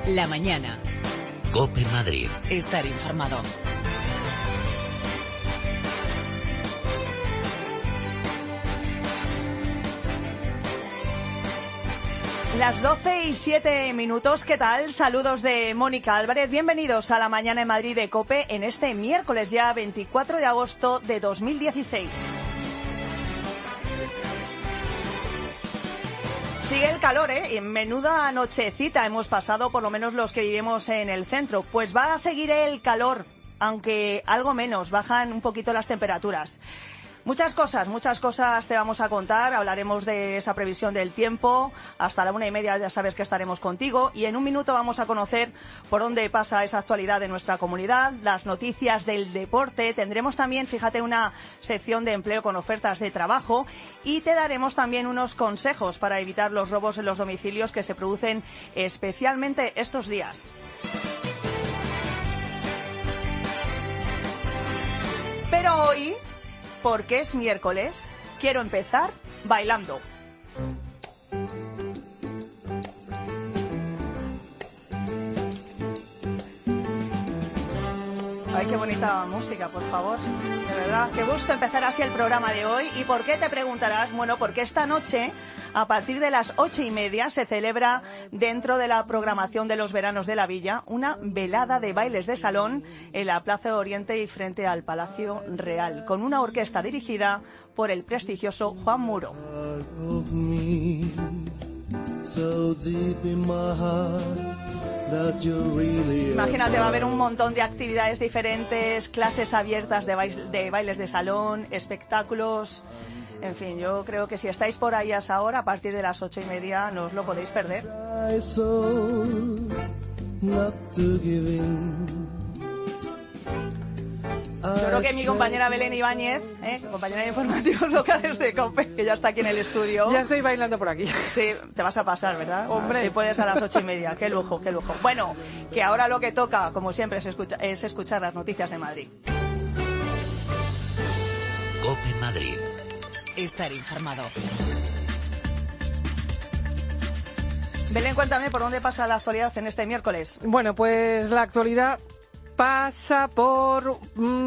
La mañana. COPE Madrid. Estar informado. Las 12:07. ¿Qué tal? Saludos de Mónica Álvarez. Bienvenidos a la mañana en Madrid de COPE en este miércoles ya 24 de agosto de 2016. Sigue el calor, ¿eh? Menuda nochecita hemos pasado, por lo menos los que vivimos en el centro. Pues va a seguir el calor, aunque algo menos, bajan un poquito las temperaturas. Muchas cosas te vamos a contar. Hablaremos de esa previsión del tiempo. Hasta la 1:30 ya sabes que estaremos contigo. Y en un minuto vamos a conocer por dónde pasa esa actualidad de nuestra comunidad, las noticias del deporte. Tendremos también, fíjate, una sección de empleo con ofertas de trabajo. Y te daremos también unos consejos para evitar los robos en los domicilios que se producen especialmente estos días. Pero hoy, porque es miércoles, quiero empezar bailando. Ay, qué bonita música, por favor. De verdad, qué gusto empezar así el programa de hoy. ¿Y por qué te preguntarás? Bueno, porque esta noche, a partir de las 8:30, se celebra dentro de la programación de los veranos de la Villa una velada de bailes de salón en la Plaza Oriente y frente al Palacio Real, con una orquesta dirigida por el prestigioso Juan Muro. Imagínate, va a haber un montón de actividades diferentes, clases abiertas de bailes de salón, espectáculos. En fin, yo creo que si estáis por ahí a esa hora, a partir de las 8:30, no os lo podéis perder. Yo creo que mi compañera Belén Ibáñez, compañera de informativos locales de COPE, que ya está aquí en el estudio. Ya estoy bailando por aquí. Sí, te vas a pasar, ¿verdad? Hombre. Si puedes a las 8:30. Qué lujo, qué lujo. Bueno, que ahora lo que toca, como siempre, es escuchar las noticias de Madrid. COPE Madrid. Estar informado. Belén, cuéntame por dónde pasa la actualidad en este miércoles. Bueno, pues la actualidad pasa por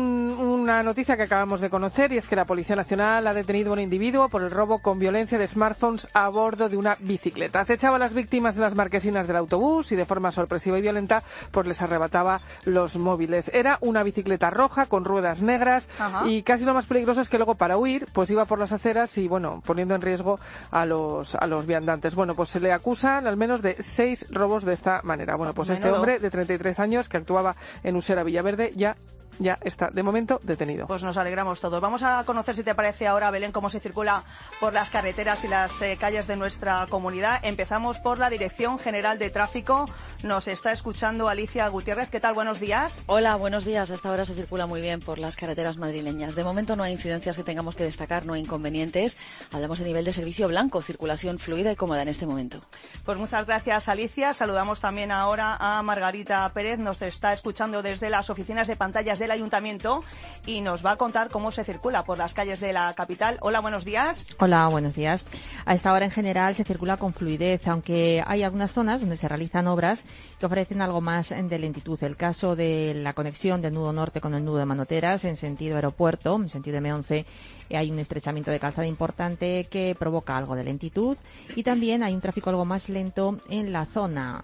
una noticia que acabamos de conocer, y es que la Policía Nacional ha detenido a un individuo por el robo con violencia de smartphones a bordo de una bicicleta. Acechaba a las víctimas de las marquesinas del autobús y de forma sorpresiva y violenta pues les arrebataba los móviles. Era una bicicleta roja con ruedas negras. Ajá. Y casi lo más peligroso es que luego para huir pues iba por las aceras y bueno, poniendo en riesgo a los viandantes. Bueno, pues se le acusan al menos de 6 robos de esta manera. Bueno, pues este hombre de 33 años que actuaba en Usera Villaverde ya está, de momento, detenido. Pues nos alegramos todos. Vamos a conocer, si te parece ahora, Belén, cómo se circula por las carreteras y las calles de nuestra comunidad. Empezamos por la Dirección General de Tráfico. Nos está escuchando Alicia Gutiérrez. ¿Qué tal? Buenos días. Hola, buenos días. Hasta ahora se circula muy bien por las carreteras madrileñas. De momento no hay incidencias que tengamos que destacar, no hay inconvenientes. Hablamos de nivel de servicio blanco, circulación fluida y cómoda en este momento. Pues muchas gracias, Alicia. Saludamos también ahora a Margarita Pérez. Nos está escuchando desde las oficinas de pantallas del Ayuntamiento y nos va a contar cómo se circula por las calles de la capital. Hola, buenos días. Hola, buenos días. A esta hora en general se circula con fluidez, aunque hay algunas zonas donde se realizan obras que ofrecen algo más de lentitud. El caso de la conexión del nudo norte con el nudo de Manoteras en sentido aeropuerto, en sentido M11, hay un estrechamiento de calzada importante que provoca algo de lentitud, y también hay un tráfico algo más lento en la zona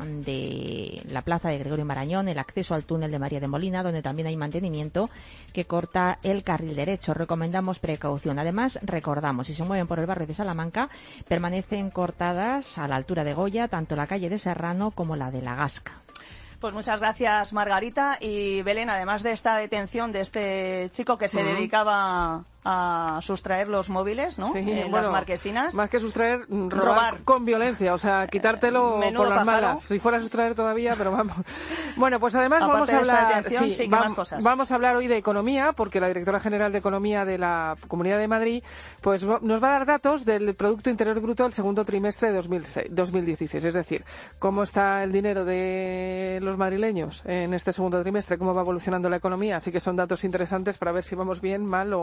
de la plaza de Gregorio Marañón, el acceso al túnel de María de Molina, donde también hay mantenimiento que corta el carril derecho. Recomendamos precaución. Además, recordamos, si se mueven por el barrio de Salamanca, permanecen cortadas a la altura de Goya tanto la calle de Serrano como la de La Gasca. Pues muchas gracias, Margarita. Y Belén, además de esta detención de este chico que se dedicaba a sustraer los móviles, ¿no? Sí, Las marquesinas. Más que sustraer, robar con violencia, o sea, quitártelo por las malas. Si fuera a sustraer todavía, pero vamos. Bueno, pues además vamos a hablar, más cosas. Vamos a hablar hoy de economía, porque la directora general de Economía de la Comunidad de Madrid pues nos va a dar datos del Producto Interior Bruto del segundo trimestre de 2016, es decir, cómo está el dinero de los madrileños en este segundo trimestre, cómo va evolucionando la economía. Así que son datos interesantes para ver si vamos bien, mal o regular.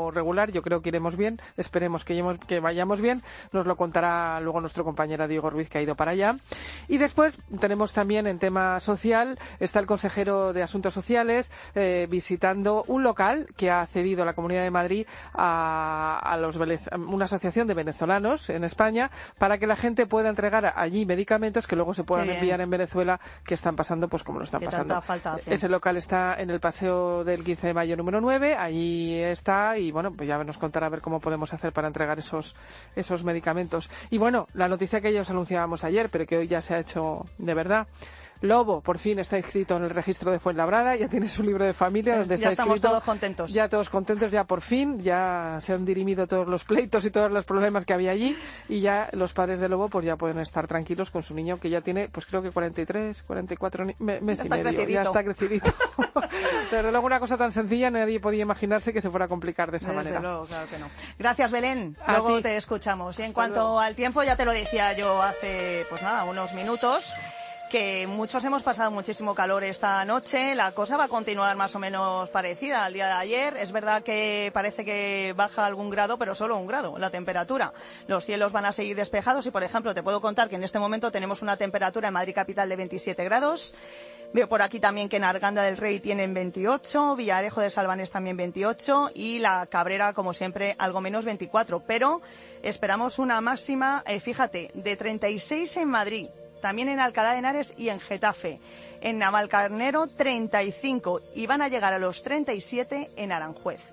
lugar. Yo creo que iremos bien, esperemos que vayamos bien. Nos lo contará luego nuestro compañero Diego Ruiz, que ha ido para allá. Y después tenemos también en tema social, está el consejero de Asuntos Sociales visitando un local que ha cedido la Comunidad de Madrid a una asociación de venezolanos en España, para que la gente pueda entregar allí medicamentos que luego se puedan enviar en Venezuela, que están pasando pues como lo están pasando. Ese local está en el Paseo del 15 de Mayo número 9, allí está, y bueno, pues ya nos contará a ver cómo podemos hacer para entregar esos medicamentos. Y bueno, la noticia que ya os anunciábamos ayer, pero que hoy ya se ha hecho de verdad. Lobo, por fin está inscrito en el registro de Fuenlabrada, ya tiene su libro de familia donde está inscrito. Ya estamos todos contentos. Ya todos contentos, ya por fin, ya se han dirimido todos los pleitos y todos los problemas que había allí, y ya los padres de Lobo pues ya pueden estar tranquilos con su niño, que ya tiene, pues creo que 43, 44 meses y medio, ya está crecidito. Desde luego una cosa tan sencilla nadie podía imaginarse que se fuera a complicar de esa manera. Luego, claro que no. Gracias, Belén. Luego te escuchamos. Y en cuanto al tiempo, ya te lo decía yo hace, pues nada, unos minutos, que muchos hemos pasado muchísimo calor esta noche. La cosa va a continuar más o menos parecida al día de ayer. Es verdad que parece que baja algún grado, pero solo 1 grado la temperatura. Los cielos van a seguir despejados y, por ejemplo, te puedo contar que en este momento tenemos una temperatura en Madrid capital de 27 grados. Veo por aquí también que en Arganda del Rey tienen 28, Villarejo de Salvanés también 28 y La Cabrera, como siempre, algo menos 24. Pero esperamos una máxima, fíjate, de 36 en Madrid. También en Alcalá de Henares y en Getafe. En Navalcarnero 35 y van a llegar a los 37 en Aranjuez.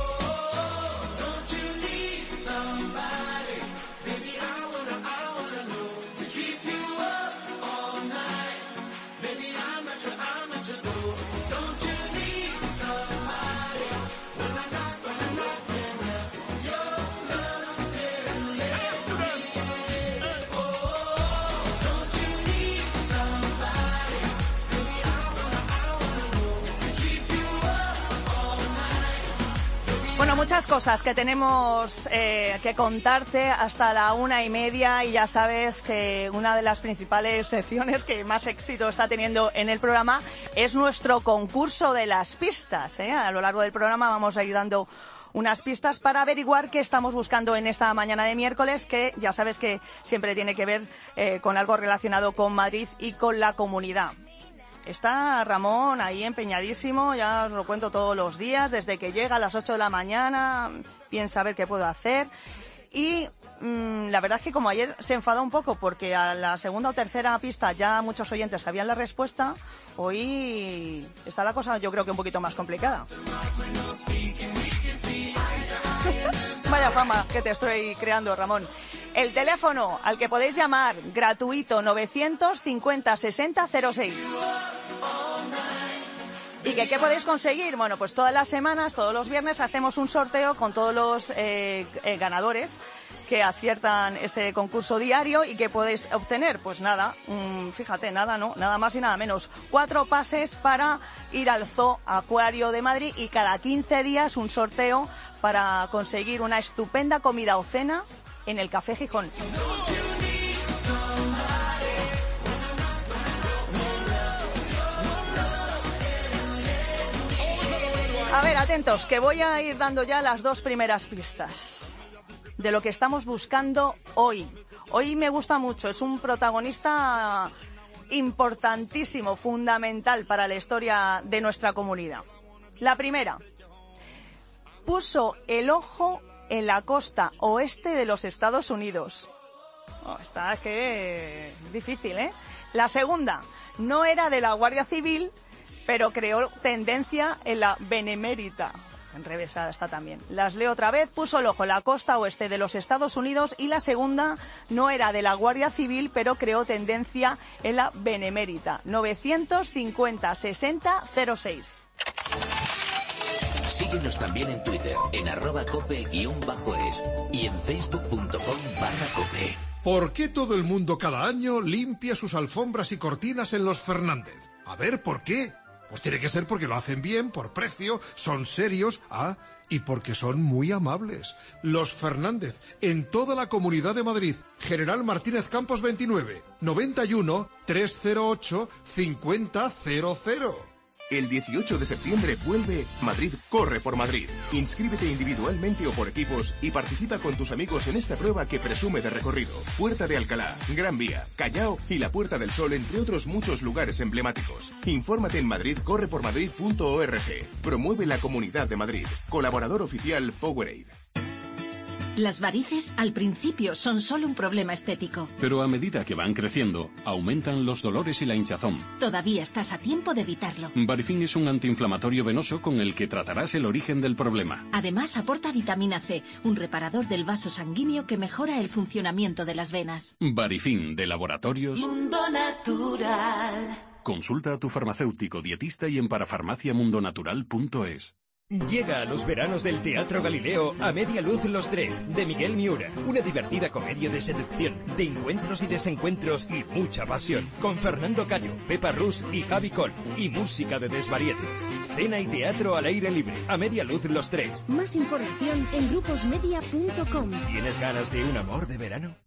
Bueno, muchas cosas que tenemos que contarte hasta la 1:30, y ya sabes que una de las principales secciones que más éxito está teniendo en el programa es nuestro concurso de las pistas. A lo largo del programa vamos a ir dando unas pistas para averiguar qué estamos buscando en esta mañana de miércoles, que ya sabes que siempre tiene que ver con algo relacionado con Madrid y con la comunidad. Está Ramón ahí empeñadísimo, ya os lo cuento todos los días, desde que llega a las 8 de la mañana, piensa a ver qué puedo hacer. Y la verdad es que como ayer se enfadó un poco porque a la segunda o tercera pista ya muchos oyentes sabían la respuesta, hoy está la cosa yo creo que un poquito más complicada. Vaya fama que te estoy creando, Ramón. El teléfono al que podéis llamar, gratuito, 950 60 06. ¿Y qué podéis conseguir? Bueno, pues todas las semanas, todos los viernes, hacemos un sorteo con todos los ganadores que aciertan ese concurso diario. ¿Y qué podéis obtener? Pues nada, fíjate, nada más y nada menos. 4 pases para ir al Zoo Acuario de Madrid, y cada 15 días un sorteo para conseguir una estupenda comida o cena en el Café Gijón. A ver, atentos, que voy a ir dando ya las 2 primeras pistas de lo que estamos buscando hoy. Hoy me gusta mucho, es un protagonista importantísimo, fundamental para la historia de nuestra comunidad. La primera, puso el ojo en la costa oeste de los Estados Unidos. Esta que es difícil, ¿eh? La segunda, no era de la Guardia Civil, pero creó tendencia en la Benemérita. Enrevesada está también. Las leo otra vez. Puso el ojo en la costa oeste de los Estados Unidos. Y la segunda, no era de la Guardia Civil, pero creó tendencia en la Benemérita. 950 60 06. Síguenos también en Twitter, en @cope_es y en facebook.com/cope. ¿Por qué todo el mundo cada año limpia sus alfombras y cortinas en los Fernández? A ver, ¿por qué? Pues tiene que ser porque lo hacen bien, por precio, son serios, y porque son muy amables. Los Fernández, en toda la Comunidad de Madrid. General Martínez Campos 29, 91 308 5000. El 18 de septiembre vuelve Madrid Corre por Madrid. Inscríbete individualmente o por equipos y participa con tus amigos en esta prueba que presume de recorrido. Puerta de Alcalá, Gran Vía, Callao y la Puerta del Sol, entre otros muchos lugares emblemáticos. Infórmate en madridcorrepormadrid.org. Promueve la Comunidad de Madrid. Colaborador oficial Powerade. Las varices al principio son solo un problema estético. Pero a medida que van creciendo, aumentan los dolores y la hinchazón. Todavía estás a tiempo de evitarlo. Varifin es un antiinflamatorio venoso con el que tratarás el origen del problema. Además aporta vitamina C, un reparador del vaso sanguíneo que mejora el funcionamiento de las venas. Varifin, de Laboratorios Mundo Natural. Consulta a tu farmacéutico dietista y en parafarmaciamundonatural.es. Llega a los veranos del Teatro Galileo A Media Luz Los Tres, de Miguel Miura. Una divertida comedia de seducción, de encuentros y desencuentros y mucha pasión. Con Fernando Cayo, Pepa Rus y Javi Col. Y música de desvarietes. Cena y teatro al aire libre. A Media Luz Los Tres. Más información en gruposmedia.com. ¿Tienes ganas de un amor de verano?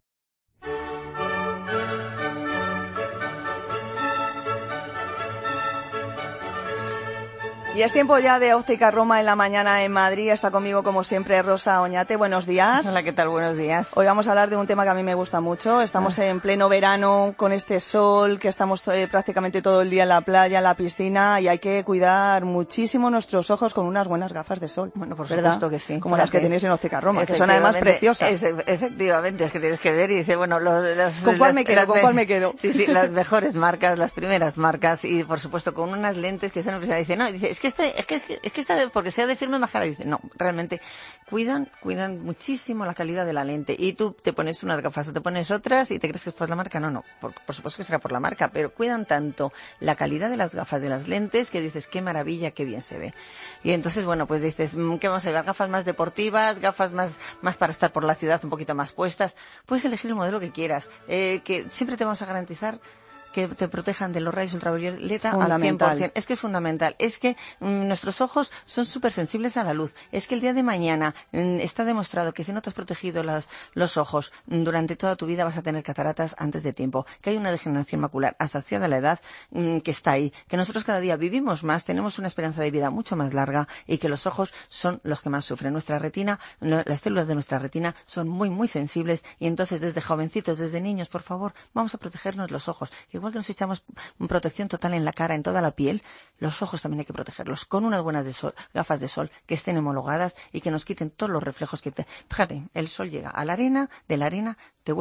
Y es tiempo ya de Óptica Roma en la mañana en Madrid. Está conmigo, como siempre, Rosa Oñate. Buenos días. Hola, ¿qué tal? Buenos días. Hoy vamos a hablar de un tema que a mí me gusta mucho. Estamos en pleno verano, con este sol, que estamos prácticamente todo el día en la playa, en la piscina, y hay que cuidar muchísimo nuestros ojos con unas buenas gafas de sol. Bueno, por ¿verdad? supuesto que sí. Como las que tenéis en Óptica Roma, que son además preciosas. Efectivamente, es que tienes que ver y dice, bueno, ¿Con cuál me quedo? ¿Con cuál me quedo? Sí, las mejores marcas, las primeras marcas, y por supuesto con unas lentes que son empresarias. Dice, no, dice, es que esta, porque sea de firme más cara, dice, no, realmente cuidan muchísimo la calidad de la lente. Y tú te pones unas gafas o te pones otras y te crees que es por la marca. No, por supuesto que será por la marca, pero cuidan tanto la calidad de las gafas, de las lentes, que dices, qué maravilla, qué bien se ve. Y entonces, bueno, pues dices, ¿qué vamos a llevar? Gafas más deportivas, gafas más para estar por la ciudad un poquito más puestas. Puedes elegir el modelo que quieras, que siempre te vamos a garantizar que te protejan de los rayos ultravioleta al 100%. Es que es fundamental. Es que nuestros ojos son súper sensibles a la luz. Es que el día de mañana está demostrado que si no te has protegido los ojos durante toda tu vida vas a tener cataratas antes de tiempo. Que hay una degeneración macular asociada a la edad que está ahí. Que nosotros cada día vivimos más, tenemos una esperanza de vida mucho más larga y que los ojos son los que más sufren. Nuestra retina, las células de nuestra retina son muy, muy sensibles y entonces desde jovencitos, desde niños, por favor, vamos a protegernos los ojos. Igual que nos echamos protección total en la cara, en toda la piel, los ojos también hay que protegerlos con unas buenas gafas de sol que estén homologadas y que nos quiten todos los reflejos que Fíjate, el sol llega a la arena, de la arena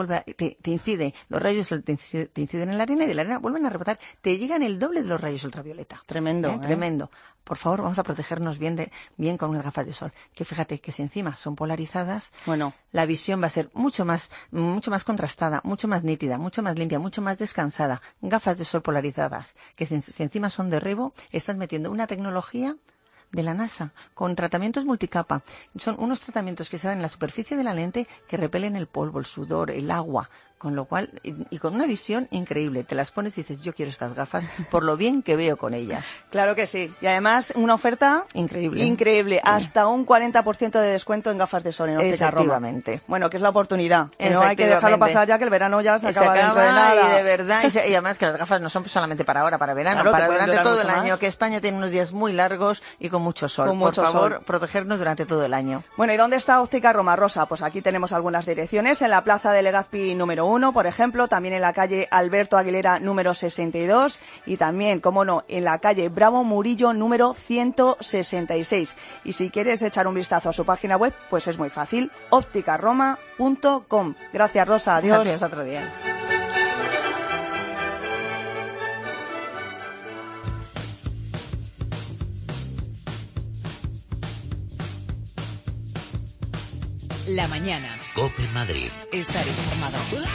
te incide, los rayos te inciden en la arena y de la arena vuelven a rebotar, te llegan el doble de los rayos ultravioleta. Tremendo. Tremendo. Por favor, vamos a protegernos bien con unas gafas de sol. Que fíjate que si encima son polarizadas, bueno, la visión va a ser mucho más contrastada, mucho más nítida, mucho más limpia, mucho más descansada. Gafas de sol polarizadas, que si encima son de Rebo, estás metiendo una tecnología de la NASA, con tratamientos multicapa. Son unos tratamientos que se dan en la superficie de la lente que repelen el polvo, el sudor, el agua, con lo cual, y con una visión increíble. Te las pones y dices, yo quiero estas gafas por lo bien que veo con ellas. Claro que sí. Y además, una oferta increíble. Hasta un 40% de descuento en gafas de sol en Óptica Roma. Efectivamente. Bueno, que es la oportunidad. Que no hay que dejarlo pasar ya, que el verano ya se acaba dentro de nada. Y de verdad, y además que las gafas no son solamente para ahora, para verano, claro, para durante todo el año, más. Que España tiene unos días muy largos y con mucho sol. Por favor, protegernos durante todo el año. Bueno, ¿y dónde está Óptica Roma, Rosa? Pues aquí tenemos algunas direcciones. En la Plaza de Legazpi número 1, por ejemplo, también en la calle Alberto Aguilera número 62 y también, como no, en la calle Bravo Murillo número 166. Y si quieres echar un vistazo a su página web, pues es muy fácil, opticaroma.com. Gracias, Rosa. Adiós. Gracias, otro día. La mañana. COPE Madrid. Estar informado.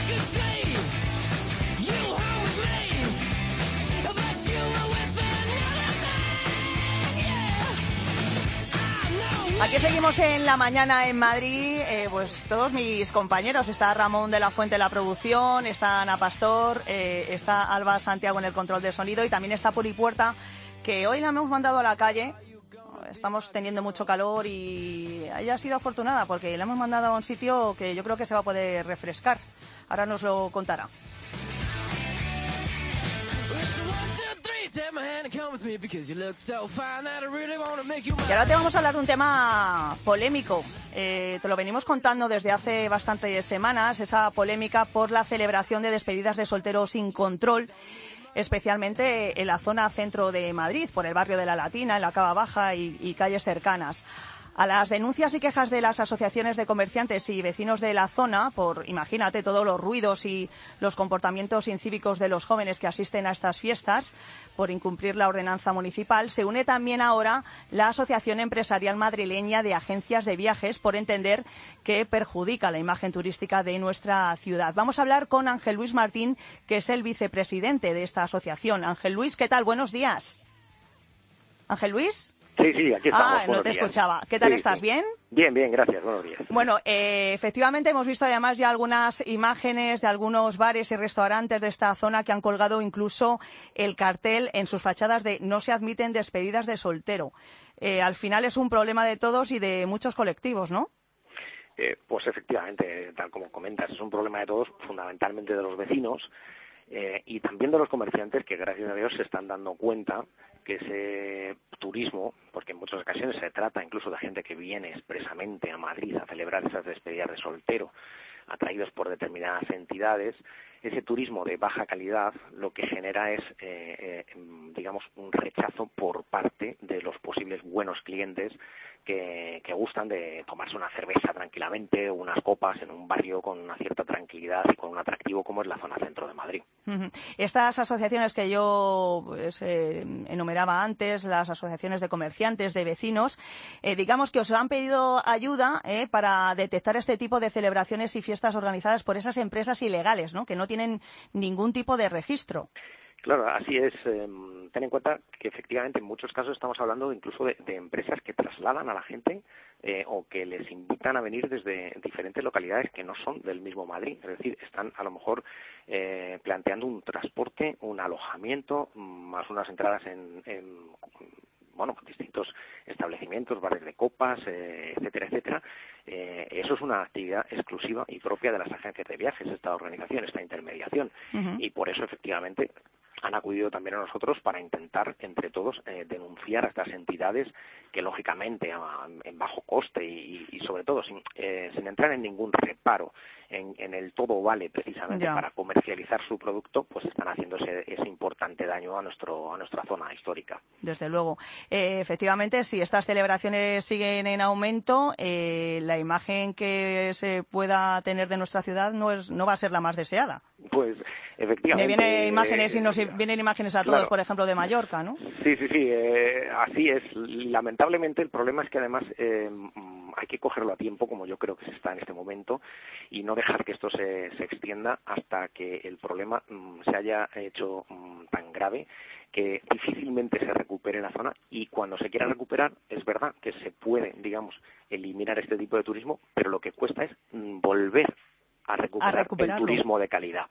Aquí seguimos en la mañana en Madrid, pues todos mis compañeros. Está Ramón de la Fuente en la producción, está Ana Pastor, está Alba Santiago en el control de sonido y también está Puri Puerta, que hoy la hemos mandado a la calle. Estamos teniendo mucho calor y ella ha sido afortunada porque la hemos mandado a un sitio que yo creo que se va a poder refrescar. Ahora nos lo contará. Y ahora te vamos a hablar de un tema polémico. Te lo venimos contando desde hace bastantes semanas, esa polémica por la celebración de despedidas de solteros sin control, especialmente en la zona centro de Madrid, por el barrio de La Latina, en la Cava Baja y calles cercanas. A las denuncias y quejas de las asociaciones de comerciantes y vecinos de la zona por, imagínate, todos los ruidos y los comportamientos incívicos de los jóvenes que asisten a estas fiestas por incumplir la ordenanza municipal, se une también ahora la Asociación Empresarial Madrileña de Agencias de Viajes por entender que perjudica la imagen turística de nuestra ciudad. Vamos a hablar con Ángel Luis Martín, que es el vicepresidente de esta asociación. Ángel Luis, ¿qué tal? Buenos días. ¿Ángel Luis? Sí, aquí estamos. No te escuchaba. ¿Qué tal estás? ¿Bien? Bien, gracias. Buenos días. Bueno, efectivamente hemos visto además ya algunas imágenes de algunos bares y restaurantes de esta zona que han colgado incluso el cartel en sus fachadas de no se admiten despedidas de soltero. Al final es un problema de todos y de muchos colectivos, ¿no? Pues efectivamente, tal como comentas, es un problema de todos, fundamentalmente de los vecinos y también de los comerciantes que, gracias a Dios, se están dando cuenta que ese turismo, porque en muchas ocasiones se trata incluso de gente que viene expresamente a Madrid a celebrar esas despedidas de soltero, atraídos por determinadas entidades, ese turismo de baja calidad lo que genera es, digamos, un rechazo por parte de los posibles buenos clientes que gustan de tomarse una cerveza tranquilamente, unas copas en un barrio con una cierta tranquilidad y con un atractivo como es la zona centro de Madrid. Estas asociaciones que yo enumeraba antes, las asociaciones de comerciantes, de vecinos, digamos que os han pedido ayuda para detectar este tipo de celebraciones y fiestas organizadas por esas empresas ilegales, ¿no? Que no tienen ningún tipo de registro. Claro, así es. Ten en cuenta que efectivamente en muchos casos estamos hablando incluso de empresas que trasladan a la gente o que les invitan a venir desde diferentes localidades que no son del mismo Madrid. Es decir, están a lo mejor planteando un transporte, un alojamiento, más unas entradas en distintos establecimientos, bares de copas, etcétera, etcétera. Eso es una actividad exclusiva y propia de las agencias de viajes, esta organización, esta intermediación. Y por eso, efectivamente, han acudido también a nosotros para intentar, entre todos, denunciar a estas entidades que, lógicamente, en bajo coste y sobre todo, sin entrar en ningún reparo en el todo vale, precisamente para comercializar su producto, pues están haciendo ese importante daño a nuestra zona histórica. Desde luego. Efectivamente, si estas celebraciones siguen en aumento, la imagen que se pueda tener de nuestra ciudad no va a ser la más deseada. Pues efectivamente. Me vienen imágenes y nos vienen imágenes a todos, por ejemplo, de Mallorca, ¿no? Sí, así es. Lamentablemente el problema es que además hay que cogerlo a tiempo, como yo creo que se está en este momento, y no dejar que esto se extienda hasta que el problema se haya hecho tan grave que difícilmente se recupere la zona, y cuando se quiera recuperar es verdad que se puede, digamos, eliminar este tipo de turismo, pero lo que cuesta es volver a recuperar el turismo de calidad.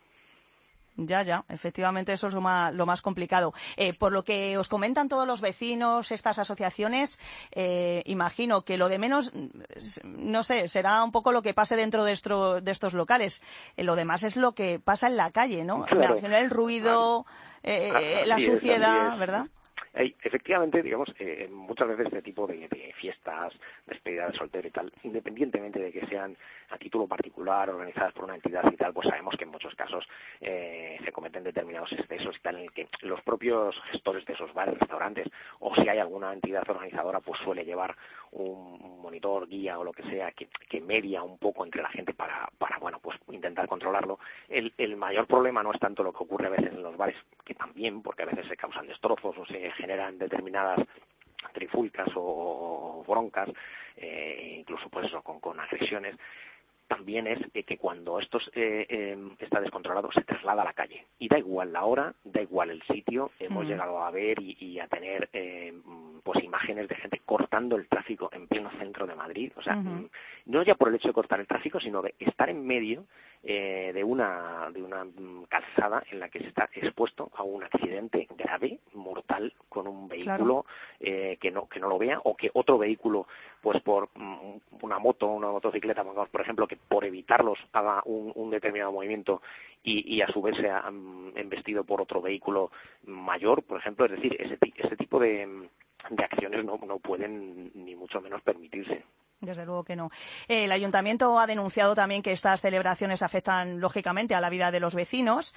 Ya, efectivamente eso es lo más complicado. Por lo que os comentan todos los vecinos, estas asociaciones, imagino que lo de menos, no sé, será un poco lo que pase dentro de estos locales. Lo demás es lo que pasa en la calle, ¿no? Claro. Me imagino el ruido, la suciedad, ¿verdad? Efectivamente, digamos, muchas veces este tipo de fiestas, despedidas de soltero y tal, independientemente de que sean a título particular, organizadas por una entidad y tal, pues sabemos que en muchos casos se cometen determinados excesos y tal, en el que los propios gestores de esos bares, restaurantes, o si hay alguna entidad organizadora, pues suele llevar un monitor, guía o lo que sea, que media un poco entre la gente para pues intentar controlarlo. El mayor problema no es tanto lo que ocurre a veces en los bares, que también, porque a veces se causan destrozos o se generan determinadas trifulcas o broncas, incluso pues eso, con agresiones. También es que cuando esto está descontrolado se traslada a la calle. Y da igual la hora, da igual el sitio. Hemos llegado a ver y a tener pues imágenes de gente cortando el tráfico en pleno centro de Madrid. O sea, no ya por el hecho de cortar el tráfico, sino de estar en medio de una calzada en la que se está expuesto a un accidente grave, mortal, con un vehículo que no lo vea, o que otro vehículo, pues por una motocicleta, por ejemplo, que por evitarlos haga un determinado movimiento y a su vez sea embestido por otro vehículo mayor, por ejemplo. Es decir, ese tipo de acciones no pueden ni mucho menos permitirse. Desde luego que no. El Ayuntamiento ha denunciado también que estas celebraciones afectan, lógicamente, a la vida de los vecinos.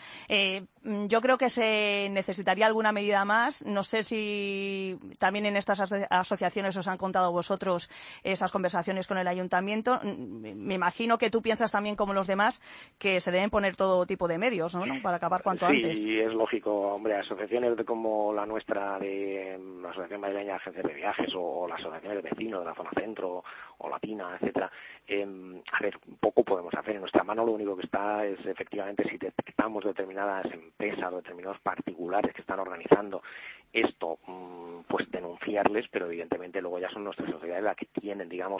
Yo creo que se necesitaría alguna medida más. No sé si también en estas asociaciones os han contado vosotros esas conversaciones con el Ayuntamiento. Me imagino que tú piensas también, como los demás, que se deben poner todo tipo de medios, ¿no? Para acabar cuanto antes. Sí, es lógico. Hombre, asociaciones como la nuestra, de la Asociación Madrileña de Agencias de Viajes, o las asociaciones de vecinos de la zona centro, o Latina, etcétera. A ver, poco podemos hacer. En nuestra mano lo único que está es, efectivamente, si detectamos determinadas empresas o determinados particulares que están organizando esto, pues denunciarles, pero evidentemente luego ya son nuestras sociedades las que tienen, digamos,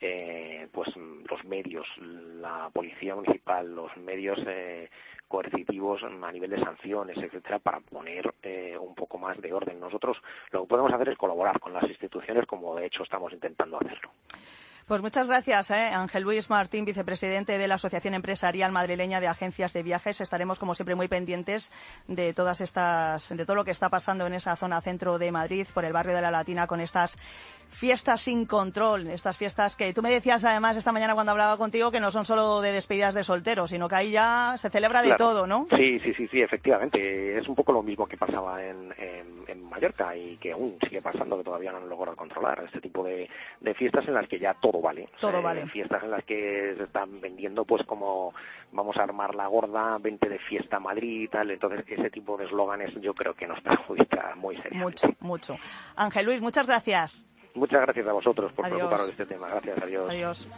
pues los medios, la policía municipal, los medios coercitivos a nivel de sanciones, etcétera, para poner un poco más de orden. Nosotros lo que podemos hacer es colaborar con las instituciones, como de hecho estamos intentando hacerlo. Pues muchas gracias, Ángel Luis Martín, vicepresidente de la Asociación Empresarial Madrileña de Agencias de Viajes. Estaremos, como siempre, muy pendientes de de todo lo que está pasando en esa zona centro de Madrid, por el barrio de la Latina, con estas fiestas sin control, estas fiestas que tú me decías además esta mañana cuando hablaba contigo que no son solo de despedidas de solteros, sino que ahí ya se celebra de todo, ¿no? Sí, efectivamente. Es un poco lo mismo que pasaba en Mallorca y que aún sigue pasando, que todavía no han logrado controlar este tipo de fiestas en las que ya todo vale. Todo vale. Fiestas en las que se están vendiendo pues como vamos a armar la gorda, 20 de fiesta Madrid y tal. Entonces ese tipo de eslóganes yo creo que nos perjudica muy seriamente. Mucho. Ángel Luis, muchas gracias. Muchas gracias a vosotros por preocuparos de este tema. Gracias, adiós. Adiós.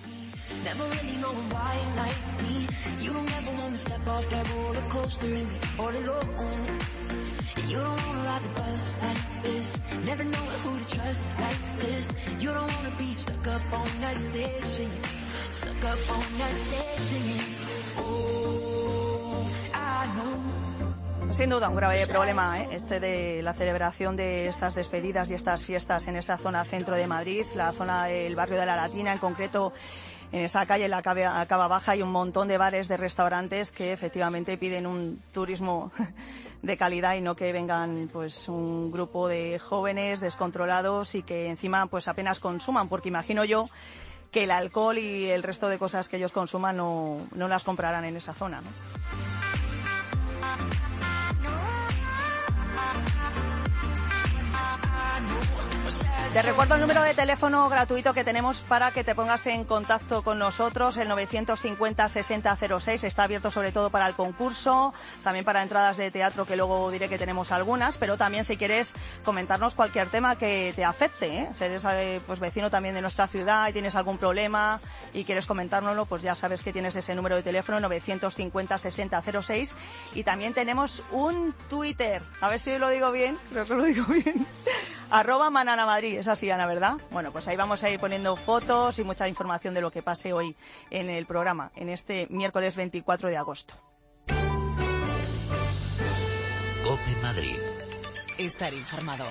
You don't wanna ride the bus like this. Never know who to trust like this. You don't wanna be stuck up on that stage singing. Stuck up on that stage singing. Oh, I know. Sin duda un grave problema, este de la celebración de estas despedidas y estas fiestas en esa zona centro de Madrid, la zona del barrio de la Latina, en concreto. En esa calle, en la Cava Baja, hay un montón de bares, de restaurantes que efectivamente piden un turismo de calidad y no que vengan pues un grupo de jóvenes descontrolados y que encima pues apenas consuman, porque imagino yo que el alcohol y el resto de cosas que ellos consuman no las comprarán en esa zona, ¿no? Te recuerdo el número de teléfono gratuito que tenemos para que te pongas en contacto con nosotros, el 950-6006. Está abierto sobre todo para el concurso, también para entradas de teatro, que luego diré que tenemos algunas, pero también si quieres comentarnos cualquier tema que te afecte, Si eres pues vecino también de nuestra ciudad y tienes algún problema y quieres comentárnoslo, pues ya sabes que tienes ese número de teléfono, 950-6006. Y también tenemos un Twitter, a ver si lo digo bien, creo que lo digo bien, @MananaMadrid. Es así, Ana, ¿verdad? Bueno, pues ahí vamos a ir poniendo fotos y mucha información de lo que pase hoy en el programa, en este miércoles 24 de agosto. COPE Madrid. Estar informado.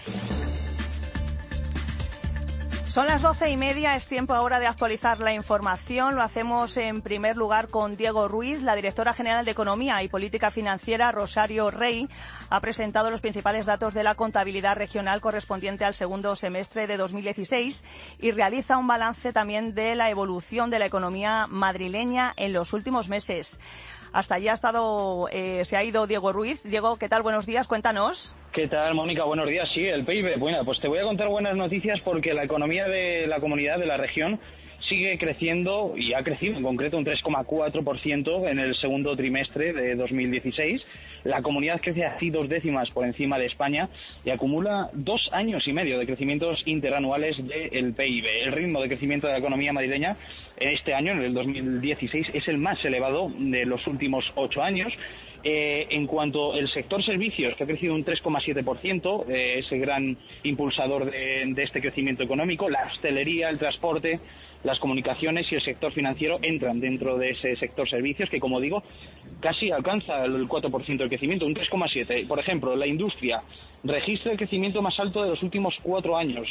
Son las 12:30, es tiempo ahora de actualizar la información. Lo hacemos en primer lugar con Diego Ruiz. La directora general de Economía y Política Financiera, Rosario Rey, ha presentado los principales datos de la contabilidad regional correspondiente al segundo semestre de 2016 y realiza un balance también de la evolución de la economía madrileña en los últimos meses. Hasta allí se ha ido Diego Ruiz. Diego, ¿qué tal? Buenos días, cuéntanos. ¿Qué tal, Mónica? Buenos días. Sí, el PIB. Bueno, pues te voy a contar buenas noticias porque la economía de la comunidad, de la región, sigue creciendo y ha crecido en concreto un 3,4% en el segundo trimestre de 2016. La comunidad crece así 2 décimas por encima de España y acumula 2 años y medio de crecimientos interanuales del PIB. El ritmo de crecimiento de la economía madrileña en este año, en el 2016, es el más elevado de los últimos 8 años. En cuanto al sector servicios, que ha crecido un 3,7%, ese gran impulsador de este crecimiento económico, la hostelería, el transporte, las comunicaciones y el sector financiero entran dentro de ese sector servicios, que, como digo, casi alcanza el 4% del crecimiento, un 3,7%. Por ejemplo, la industria registra el crecimiento más alto de los últimos 4 años,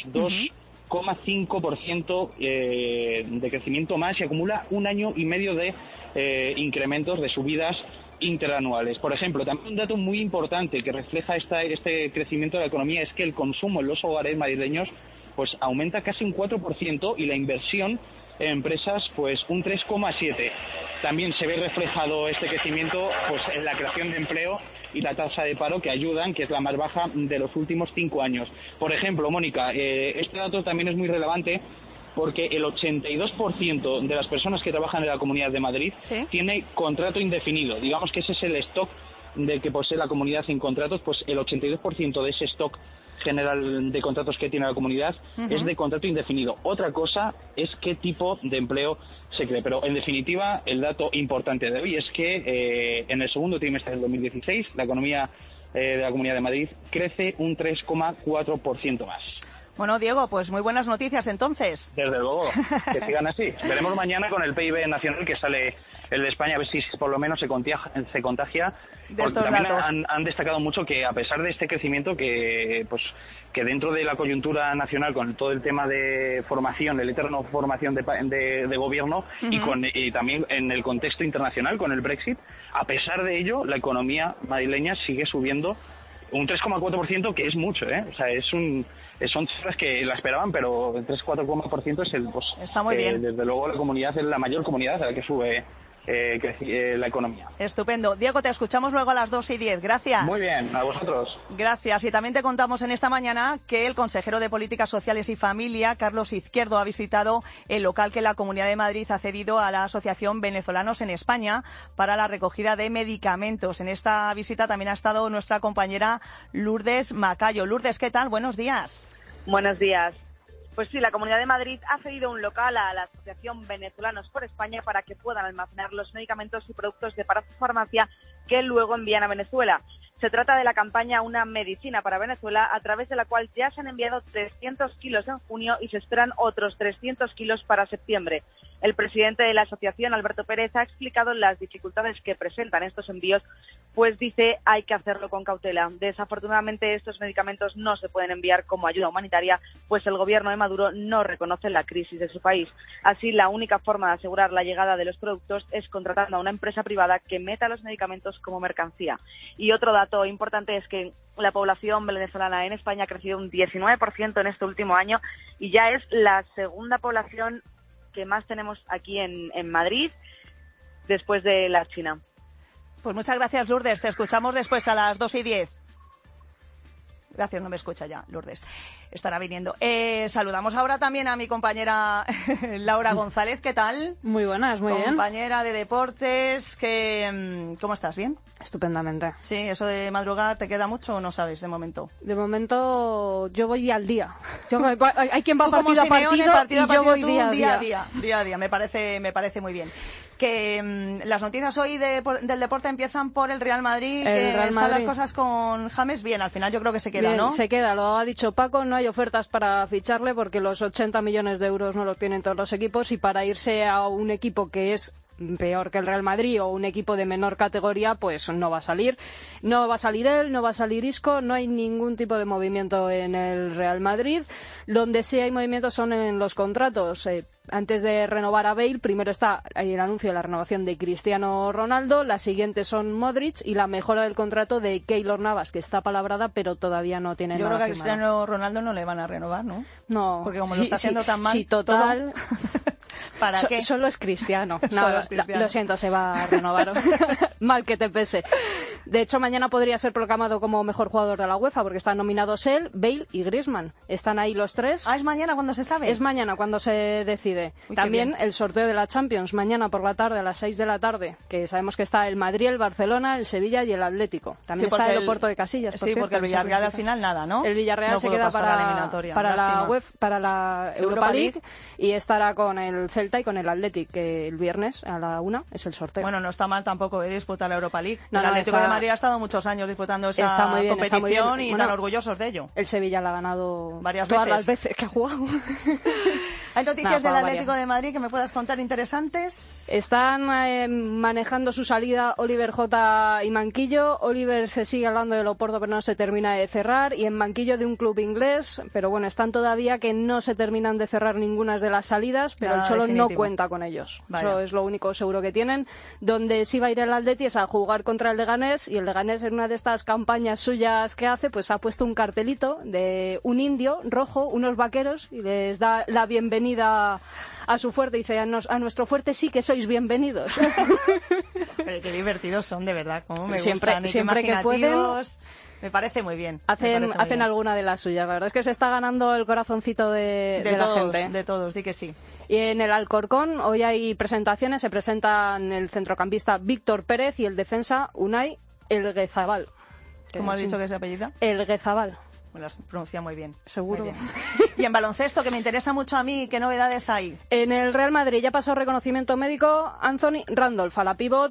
2,5% de crecimiento más, y acumula 1 año y medio de incrementos de subidas interanuales. Por ejemplo, también un dato muy importante que refleja este crecimiento de la economía es que el consumo en los hogares madrileños pues aumenta casi un 4% y la inversión en empresas pues un 3,7%. También se ve reflejado este crecimiento pues en la creación de empleo y la tasa de paro, que ayudan, que es la más baja de los últimos 5 años. Por ejemplo, Mónica, este dato también es muy relevante porque el 82% de las personas que trabajan en la Comunidad de Madrid tiene contrato indefinido. Digamos que ese es el stock de que posee la comunidad en contratos, pues el 82% de ese stock general de contratos que tiene la comunidad es de contrato indefinido. Otra cosa es qué tipo de empleo se cree. Pero, en definitiva, el dato importante de hoy es que en el segundo trimestre del 2016 la economía de la Comunidad de Madrid crece un 3,4% más. Bueno, Diego, pues muy buenas noticias entonces. Desde luego, que sigan así. Veremos mañana con el PIB nacional que sale el de España, a ver si por lo menos se contagia. De estos también datos. Han destacado mucho que, a pesar de este crecimiento, que dentro de la coyuntura nacional, con todo el tema de formación, el eterno formación de gobierno, y también en el contexto internacional con el Brexit, a pesar de ello, la economía madrileña sigue subiendo un 3,4%, que es mucho, ¿eh? O sea, son cifras que la esperaban, pero el 3,4% es el... Pues, está muy bien. Desde luego la comunidad es la mayor comunidad a la que sube la economía. Estupendo. Diego, te escuchamos luego a las 2:10. Gracias. Muy bien, a vosotros. Gracias. Y también te contamos en esta mañana que el consejero de Políticas Sociales y Familia, Carlos Izquierdo, ha visitado el local que la Comunidad de Madrid ha cedido a la Asociación Venezolanos en España para la recogida de medicamentos. En esta visita también ha estado nuestra compañera Lourdes Macayo. Lourdes, ¿qué tal? Buenos días. Buenos días. Pues sí, la Comunidad de Madrid ha cedido un local a la Asociación Venezolanos por España para que puedan almacenar los medicamentos y productos de parafarmacia que luego envían a Venezuela. Se trata de la campaña Una Medicina para Venezuela, a través de la cual ya se han enviado 300 kilos en junio y se esperan otros 300 kilos para septiembre. El presidente de la asociación, Alberto Pérez, ha explicado las dificultades que presentan estos envíos, pues dice hay que hacerlo con cautela. Desafortunadamente, estos medicamentos no se pueden enviar como ayuda humanitaria, pues el gobierno de Maduro no reconoce la crisis de su país. Así, la única forma de asegurar la llegada de los productos es contratando a una empresa privada que meta los medicamentos como mercancía. Y otro dato importante es que la población venezolana en España ha crecido un 19% en este último año y ya es la segunda población que más tenemos aquí en Madrid, después de la China. Pues muchas gracias, Lourdes. Te escuchamos después a las 2:10. Gracias, no me escucha ya, Lourdes. Estará viniendo. Saludamos ahora también a mi compañera Laura González. ¿Qué tal? Muy buenas, muy bien. Compañera de deportes. ¿Cómo estás? ¿Bien? Estupendamente. Sí, ¿eso de madrugar te queda mucho o no sabes de momento? De momento yo voy al día. Hay quien va partido a partido y yo voy día a día. Me parece muy bien. Que las noticias hoy del deporte empiezan por el Real Madrid. Están las cosas con James bien. Al final yo creo que se queda, bien, ¿no? Se queda, lo ha dicho Paco. No hay ofertas para ficharle porque los 80 millones de euros no los tienen todos los equipos, y para irse a un equipo que es peor que el Real Madrid o un equipo de menor categoría, pues no va a salir. No va a salir él, no va a salir Isco, no hay ningún tipo de movimiento en el Real Madrid. Donde sí hay movimientos son en los contratos. Antes de renovar a Bale, primero está el anuncio de la renovación de Cristiano Ronaldo, la siguiente son Modric y la mejora del contrato de Keylor Navas, que está palabrada pero todavía no tiene nada firmado. Yo creo que a Cristiano Ronaldo no le van a renovar, ¿no? No. Porque como lo está haciendo tan mal... Sí, total... ¿Para qué? Solo es Cristiano. No, lo siento, se va a renovar. Mal que te pese. De hecho, mañana podría ser proclamado como mejor jugador de la UEFA, porque están nominados él, Bale y Griezmann. Están ahí los tres. ¿Es mañana cuando se sabe? Es mañana cuando se decide. Uy, también el sorteo de la Champions, mañana por la tarde, a las 6 de la tarde, que sabemos que está el Madrid, el Barcelona, el Sevilla y el Atlético. También está el Oporto de Casillas. Sí, porque el Villarreal al final nada, ¿no? El Villarreal se queda para la Europa League y estará con el Celta y con el Athletic, que el viernes a la 1 es el sorteo. Bueno, no está mal tampoco disputar la Europa League. No, el Atlético de Madrid ha estado muchos años disputando esa competición y tan orgullosos de ello. El Sevilla la ha ganado todas las veces que ha jugado. ¿Hay noticias del Atlético de Madrid que me puedas contar interesantes? Están manejando su salida Oliver J. y Manquillo. Oliver se sigue hablando del Oporto, pero no se termina de cerrar. Y en Manquillo de un club inglés. Pero bueno, están todavía que no se terminan de cerrar ninguna de las salidas, pero el Cholo no cuenta con ellos. Vaya. Eso es lo único seguro que tienen. Donde sí va a ir el Atleti es a jugar contra el Leganés, y el Leganés en una de estas campañas suyas que hace, pues ha puesto un cartelito de un indio rojo, unos vaqueros, y les da la bienvenida a su fuerte. Dice, a nuestro fuerte sí que sois bienvenidos. Qué divertidos son, de verdad, como me siempre, gustan. Siempre que pueden. Me parece muy bien. Hacen alguna de las suyas. La verdad es que se está ganando el corazoncito de todos, la gente. De todos, di que sí. Y en el Alcorcón hoy hay presentaciones. Se presentan el centrocampista Víctor Pérez y el defensa Unai Elguezabal. ¿Cómo has dicho que se apellida? Elguezabal. Me lo has pronunciado muy bien. Seguro. Muy bien. Y en baloncesto, que me interesa mucho a mí, ¿qué novedades hay? En el Real Madrid ya pasó reconocimiento médico Anthony Randolph, a la pivot,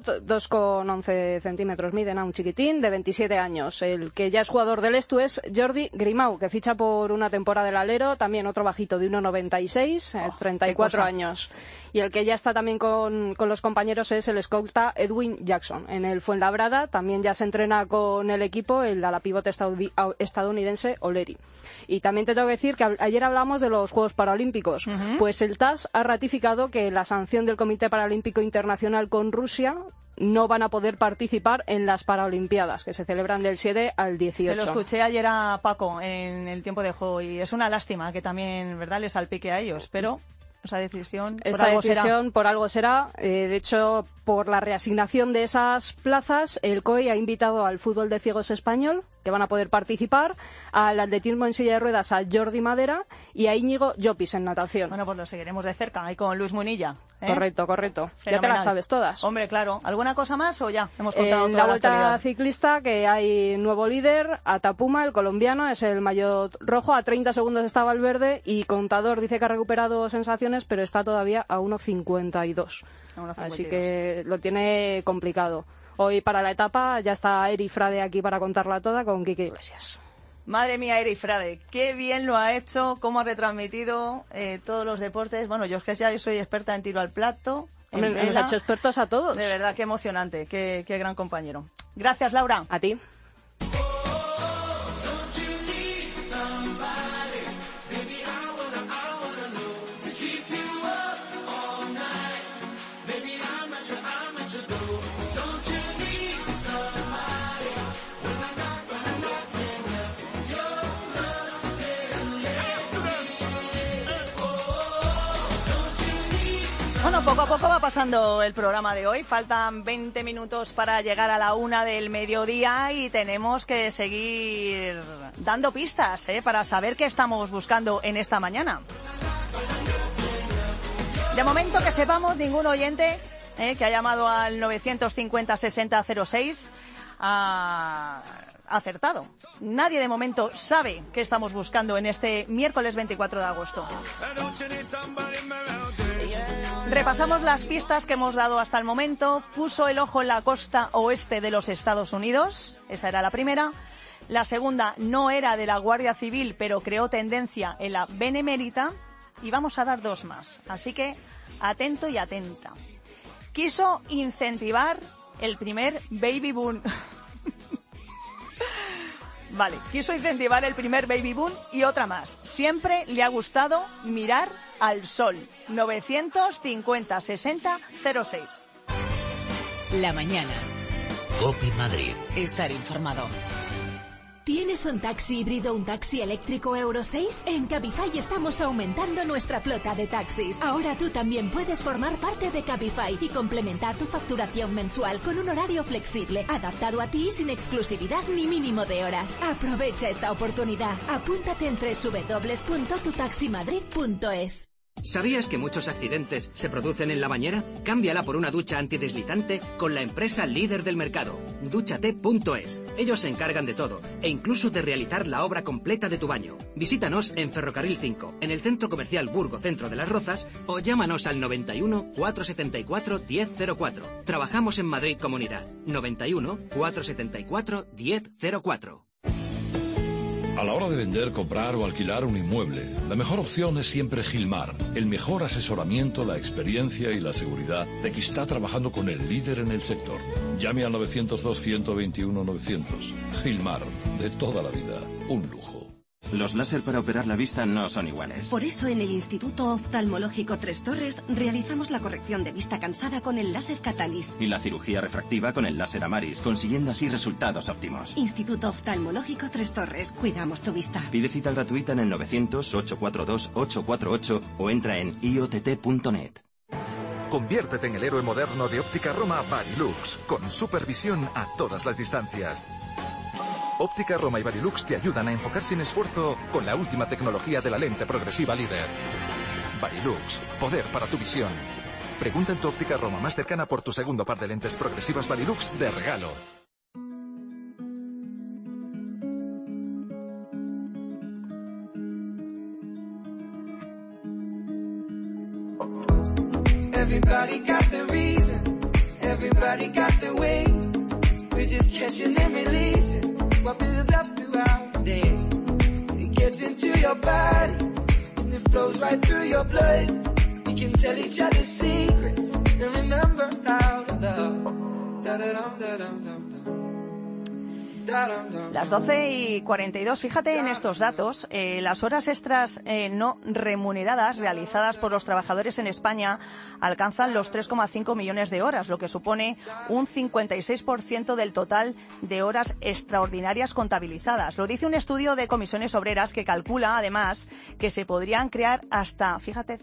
2,11 centímetros miden, a un chiquitín de 27 años. El que ya es jugador del Estu es Jordi Grimau, que ficha por una temporada del alero, también otro bajito de 1,96, 34 años. Y el que ya está también con los compañeros es el escolta Edwin Jackson. En el Fuenlabrada también ya se entrena con el equipo el ala pivot estadounidense O'Leary. Y también te tengo que decir que ayer hablamos de los Juegos Paralímpicos. Pues el TAS ha ratificado que la sanción del Comité Paralímpico Internacional con Rusia no van a poder participar en las Paralimpiadas, que se celebran del 7 al 18. Se lo escuché ayer a Paco en el tiempo de juego y es una lástima que también, ¿verdad?, les salpique a ellos, pero esa decisión por algo será. De hecho, por la reasignación de esas plazas, el COI ha invitado al fútbol de ciegos español, que van a poder participar, al atletismo en silla de ruedas a Jordi Madera y a Íñigo Llopis en natación. Bueno, pues lo seguiremos de cerca, ahí con Luis Munilla. Correcto. Fenomenal. Ya te las sabes todas. Hombre, claro. ¿Alguna cosa más o ya hemos contado en toda la vuelta actualidad? ciclista, que hay nuevo líder, Atapuma, el colombiano, es el maillot rojo, a 30 segundos estaba el verde, y Contador dice que ha recuperado sensaciones, pero está todavía a 1,52. Así que lo tiene complicado. Hoy para la etapa ya está Eri Frade aquí para contarla toda con Quique Iglesias. Madre mía, Eri Frade, qué bien lo ha hecho, cómo ha retransmitido todos los deportes. Bueno, yo es que ya soy experta en tiro al plato. Nos ha hecho expertos a todos. De verdad, qué emocionante, qué gran compañero. Gracias, Laura. A ti. Bueno, poco a poco va pasando el programa de hoy. Faltan 20 minutos para llegar a la 1 del mediodía y tenemos que seguir dando pistas para saber qué estamos buscando en esta mañana. De momento, que sepamos, ningún oyente que ha llamado al 950-6006 ha acertado. Nadie de momento sabe qué estamos buscando en este miércoles 24 de agosto. Repasamos las pistas que hemos dado hasta el momento. Puso el ojo en la costa oeste de los Estados Unidos. Esa era la primera. La segunda no era de la Guardia Civil, pero creó tendencia en la Benemérita. Y vamos a dar dos más. Así que atento y atenta. Quiso incentivar el primer baby boom. Vale, quiso incentivar el primer baby boom y otra más. Siempre le ha gustado mirar al sol. 950-60-06. La mañana. COPE Madrid. Estar informado. ¿Tienes un taxi híbrido o un taxi eléctrico Euro 6? En Cabify estamos aumentando nuestra flota de taxis. Ahora tú también puedes formar parte de Cabify y complementar tu facturación mensual con un horario flexible, adaptado a ti sin exclusividad ni mínimo de horas. Aprovecha esta oportunidad. Apúntate en www.tutaximadrid.es. ¿Sabías que muchos accidentes se producen en la bañera? Cámbiala por una ducha antideslizante con la empresa líder del mercado, Dúchate.es. Ellos se encargan de todo e incluso de realizar la obra completa de tu baño. Visítanos en Ferrocarril 5, en el Centro Comercial Burgo Centro de las Rozas, o llámanos al 91 474 1004. Trabajamos en Madrid Comunidad. 91 474 1004. A la hora de vender, comprar o alquilar un inmueble, la mejor opción es siempre Gilmar. El mejor asesoramiento, la experiencia y la seguridad de que está trabajando con el líder en el sector. Llame al 902-121-900. Gilmar, de toda la vida, un lujo. Los láser para operar la vista no son iguales. Por eso en el Instituto Oftalmológico Tres Torres realizamos la corrección de vista cansada con el láser Catalyst. Y la cirugía refractiva con el láser Amaris, consiguiendo así resultados óptimos. Instituto Oftalmológico Tres Torres. Cuidamos tu vista. Pide cita gratuita en el 900-842-848 o entra en iott.net. Conviértete en el héroe moderno de Óptica Roma Varilux, con supervisión a todas las distancias. Óptica Roma y Varilux te ayudan a enfocar sin esfuerzo con la última tecnología de la lente progresiva líder. Varilux, poder para tu visión. Pregunta en tu Óptica Roma más cercana por tu segundo par de lentes progresivas Varilux de regalo. Everybody got the reason, everybody got the way. We're just catching and releasing what builds up throughout the day. It gets into your body and it flows right through your blood. We can tell each other secrets and remember how to love. Da-da-dum, da-dum-dum-dum. Las 12:42. Fíjate en estos datos. Las horas extras no remuneradas realizadas por los trabajadores en España alcanzan los 3,5 millones de horas, lo que supone un 56% del total de horas extraordinarias contabilizadas. Lo dice un estudio de Comisiones Obreras que calcula, además, que se podrían crear hasta, fíjate,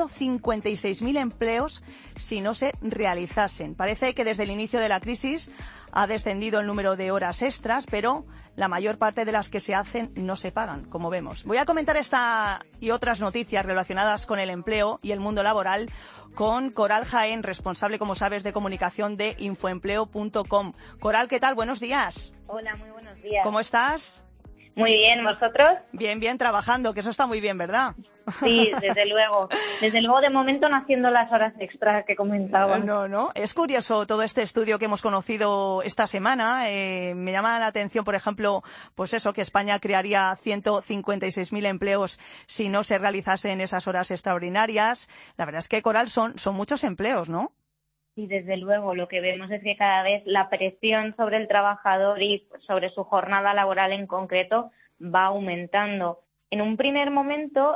156.000 empleos si no se realizasen. Parece que desde el inicio de la crisis ha descendido el número de horas extras, pero la mayor parte de las que se hacen no se pagan, como vemos. Voy a comentar esta y otras noticias relacionadas con el empleo y el mundo laboral con Coral Jaén, responsable, como sabes, de comunicación de infoempleo.com. Coral, ¿qué tal? Buenos días. Hola, muy buenos días. ¿Cómo estás? Muy bien, ¿vosotros? Bien, bien, trabajando, que eso está muy bien, ¿verdad? Sí, desde luego. Desde luego, de momento, no haciendo las horas extras que comentaba. No. Es curioso todo este estudio que hemos conocido esta semana. Me llama la atención, por ejemplo, pues eso, que España crearía 156.000 empleos si no se realizasen esas horas extraordinarias. La verdad es que, Coral, son muchos empleos, ¿no? Sí, desde luego. Lo que vemos es que cada vez la presión sobre el trabajador y sobre su jornada laboral en concreto va aumentando. En un primer momento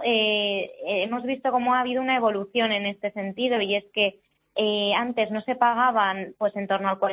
hemos visto cómo ha habido una evolución en este sentido, y es que antes no se pagaban pues en torno al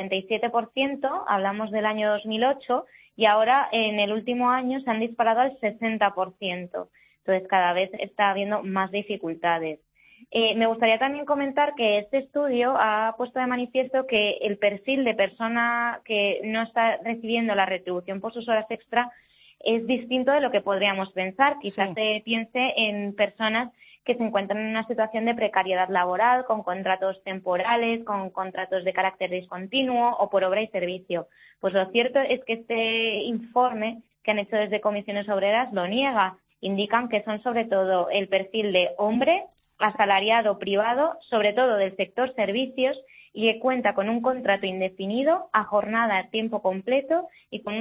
47%, hablamos del año 2008, y ahora en el último año se han disparado al 60%. Entonces cada vez está habiendo más dificultades. Me gustaría también comentar que este estudio ha puesto de manifiesto que el perfil de persona que no está recibiendo la retribución por sus horas extra es distinto de lo que podríamos pensar. Quizás se piense en personas que se encuentran en una situación de precariedad laboral, con contratos temporales, con contratos de carácter discontinuo o por obra y servicio. Pues lo cierto es que este informe que han hecho desde Comisiones Obreras lo niega. Indican que son sobre todo el perfil de hombre, asalariado privado, sobre todo del sector servicios, y que cuenta con un contrato indefinido a jornada a tiempo completo y con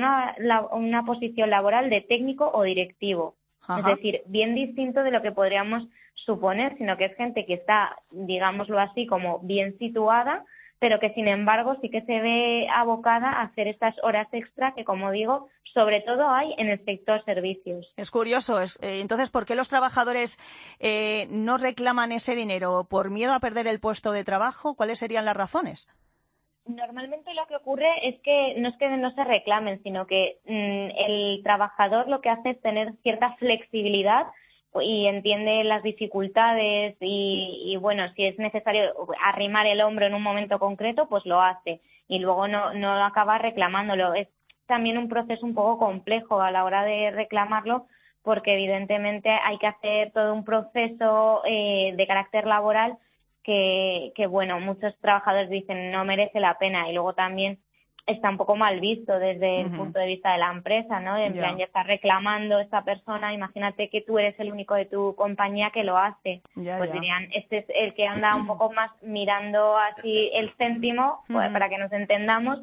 una posición laboral de técnico o directivo. Ajá. Es decir, bien distinto de lo que podríamos suponer, sino que es gente que está, digámoslo así, como bien situada, pero que sin embargo sí que se ve abocada a hacer estas horas extra que, como digo, sobre todo hay en el sector servicios. Es curioso. Entonces, ¿por qué los trabajadores no reclaman ese dinero? ¿Por miedo a perder el puesto de trabajo? ¿Cuáles serían las razones? Normalmente lo que ocurre es que no se reclamen, sino que el trabajador lo que hace es tener cierta flexibilidad y entiende las dificultades y bueno, si es necesario arrimar el hombro en un momento concreto, pues lo hace y luego no acaba reclamándolo. Es también un proceso un poco complejo a la hora de reclamarlo, porque evidentemente hay que hacer todo un proceso de carácter laboral que bueno, muchos trabajadores dicen no merece la pena y luego también está un poco mal visto desde el punto de vista de la empresa, ¿no? En plan, ya está reclamando esta persona, imagínate que tú eres el único de tu compañía que lo hace. Pues dirían, este es el que anda un poco más mirando así el céntimo, pues, para que nos entendamos,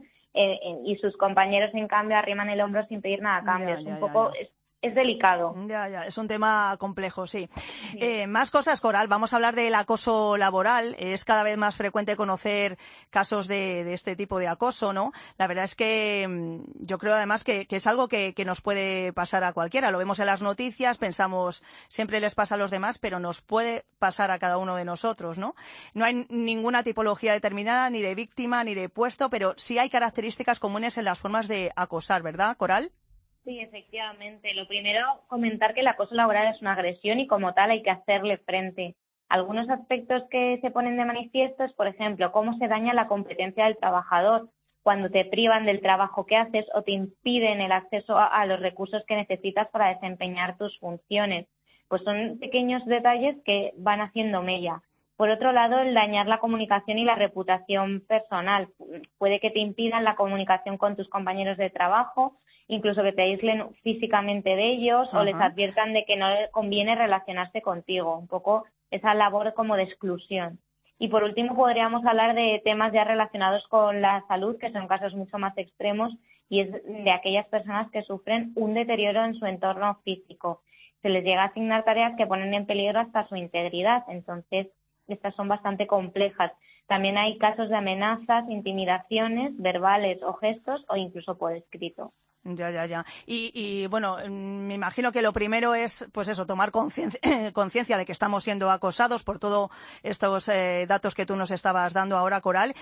y sus compañeros en cambio arriman el hombro sin pedir nada a cambio. Es un poco... Es delicado. Es un tema complejo, sí. Más cosas, Coral. Vamos a hablar del acoso laboral. Es cada vez más frecuente conocer casos de este tipo de acoso, ¿no? La verdad es que yo creo además que es algo que nos puede pasar a cualquiera. Lo vemos en las noticias, pensamos siempre les pasa a los demás, pero nos puede pasar a cada uno de nosotros, ¿no? No hay ninguna tipología determinada, ni de víctima, ni de puesto, pero sí hay características comunes en las formas de acosar, ¿verdad, Coral? Sí, efectivamente. Lo primero, comentar que el acoso laboral es una agresión y como tal hay que hacerle frente. Algunos aspectos que se ponen de manifiesto es, por ejemplo, cómo se daña la competencia del trabajador cuando te privan del trabajo que haces o te impiden el acceso a los recursos que necesitas para desempeñar tus funciones. Pues son pequeños detalles que van haciendo mella. Por otro lado, el dañar la comunicación y la reputación personal. Puede que te impidan la comunicación con tus compañeros de trabajo, incluso que te aíslen físicamente de ellos o les adviertan de que no les conviene relacionarse contigo. Un poco esa labor como de exclusión. Y por último podríamos hablar de temas ya relacionados con la salud, que son casos mucho más extremos, y es de aquellas personas que sufren un deterioro en su entorno físico. Se les llega a asignar tareas que ponen en peligro hasta su integridad. Entonces, estas son bastante complejas. También hay casos de amenazas, intimidaciones, verbales o gestos, o incluso por escrito. Ya. Y bueno, me imagino que lo primero es, pues eso, tomar conciencia de que estamos siendo acosados por todos estos datos que tú nos estabas dando ahora, Coral.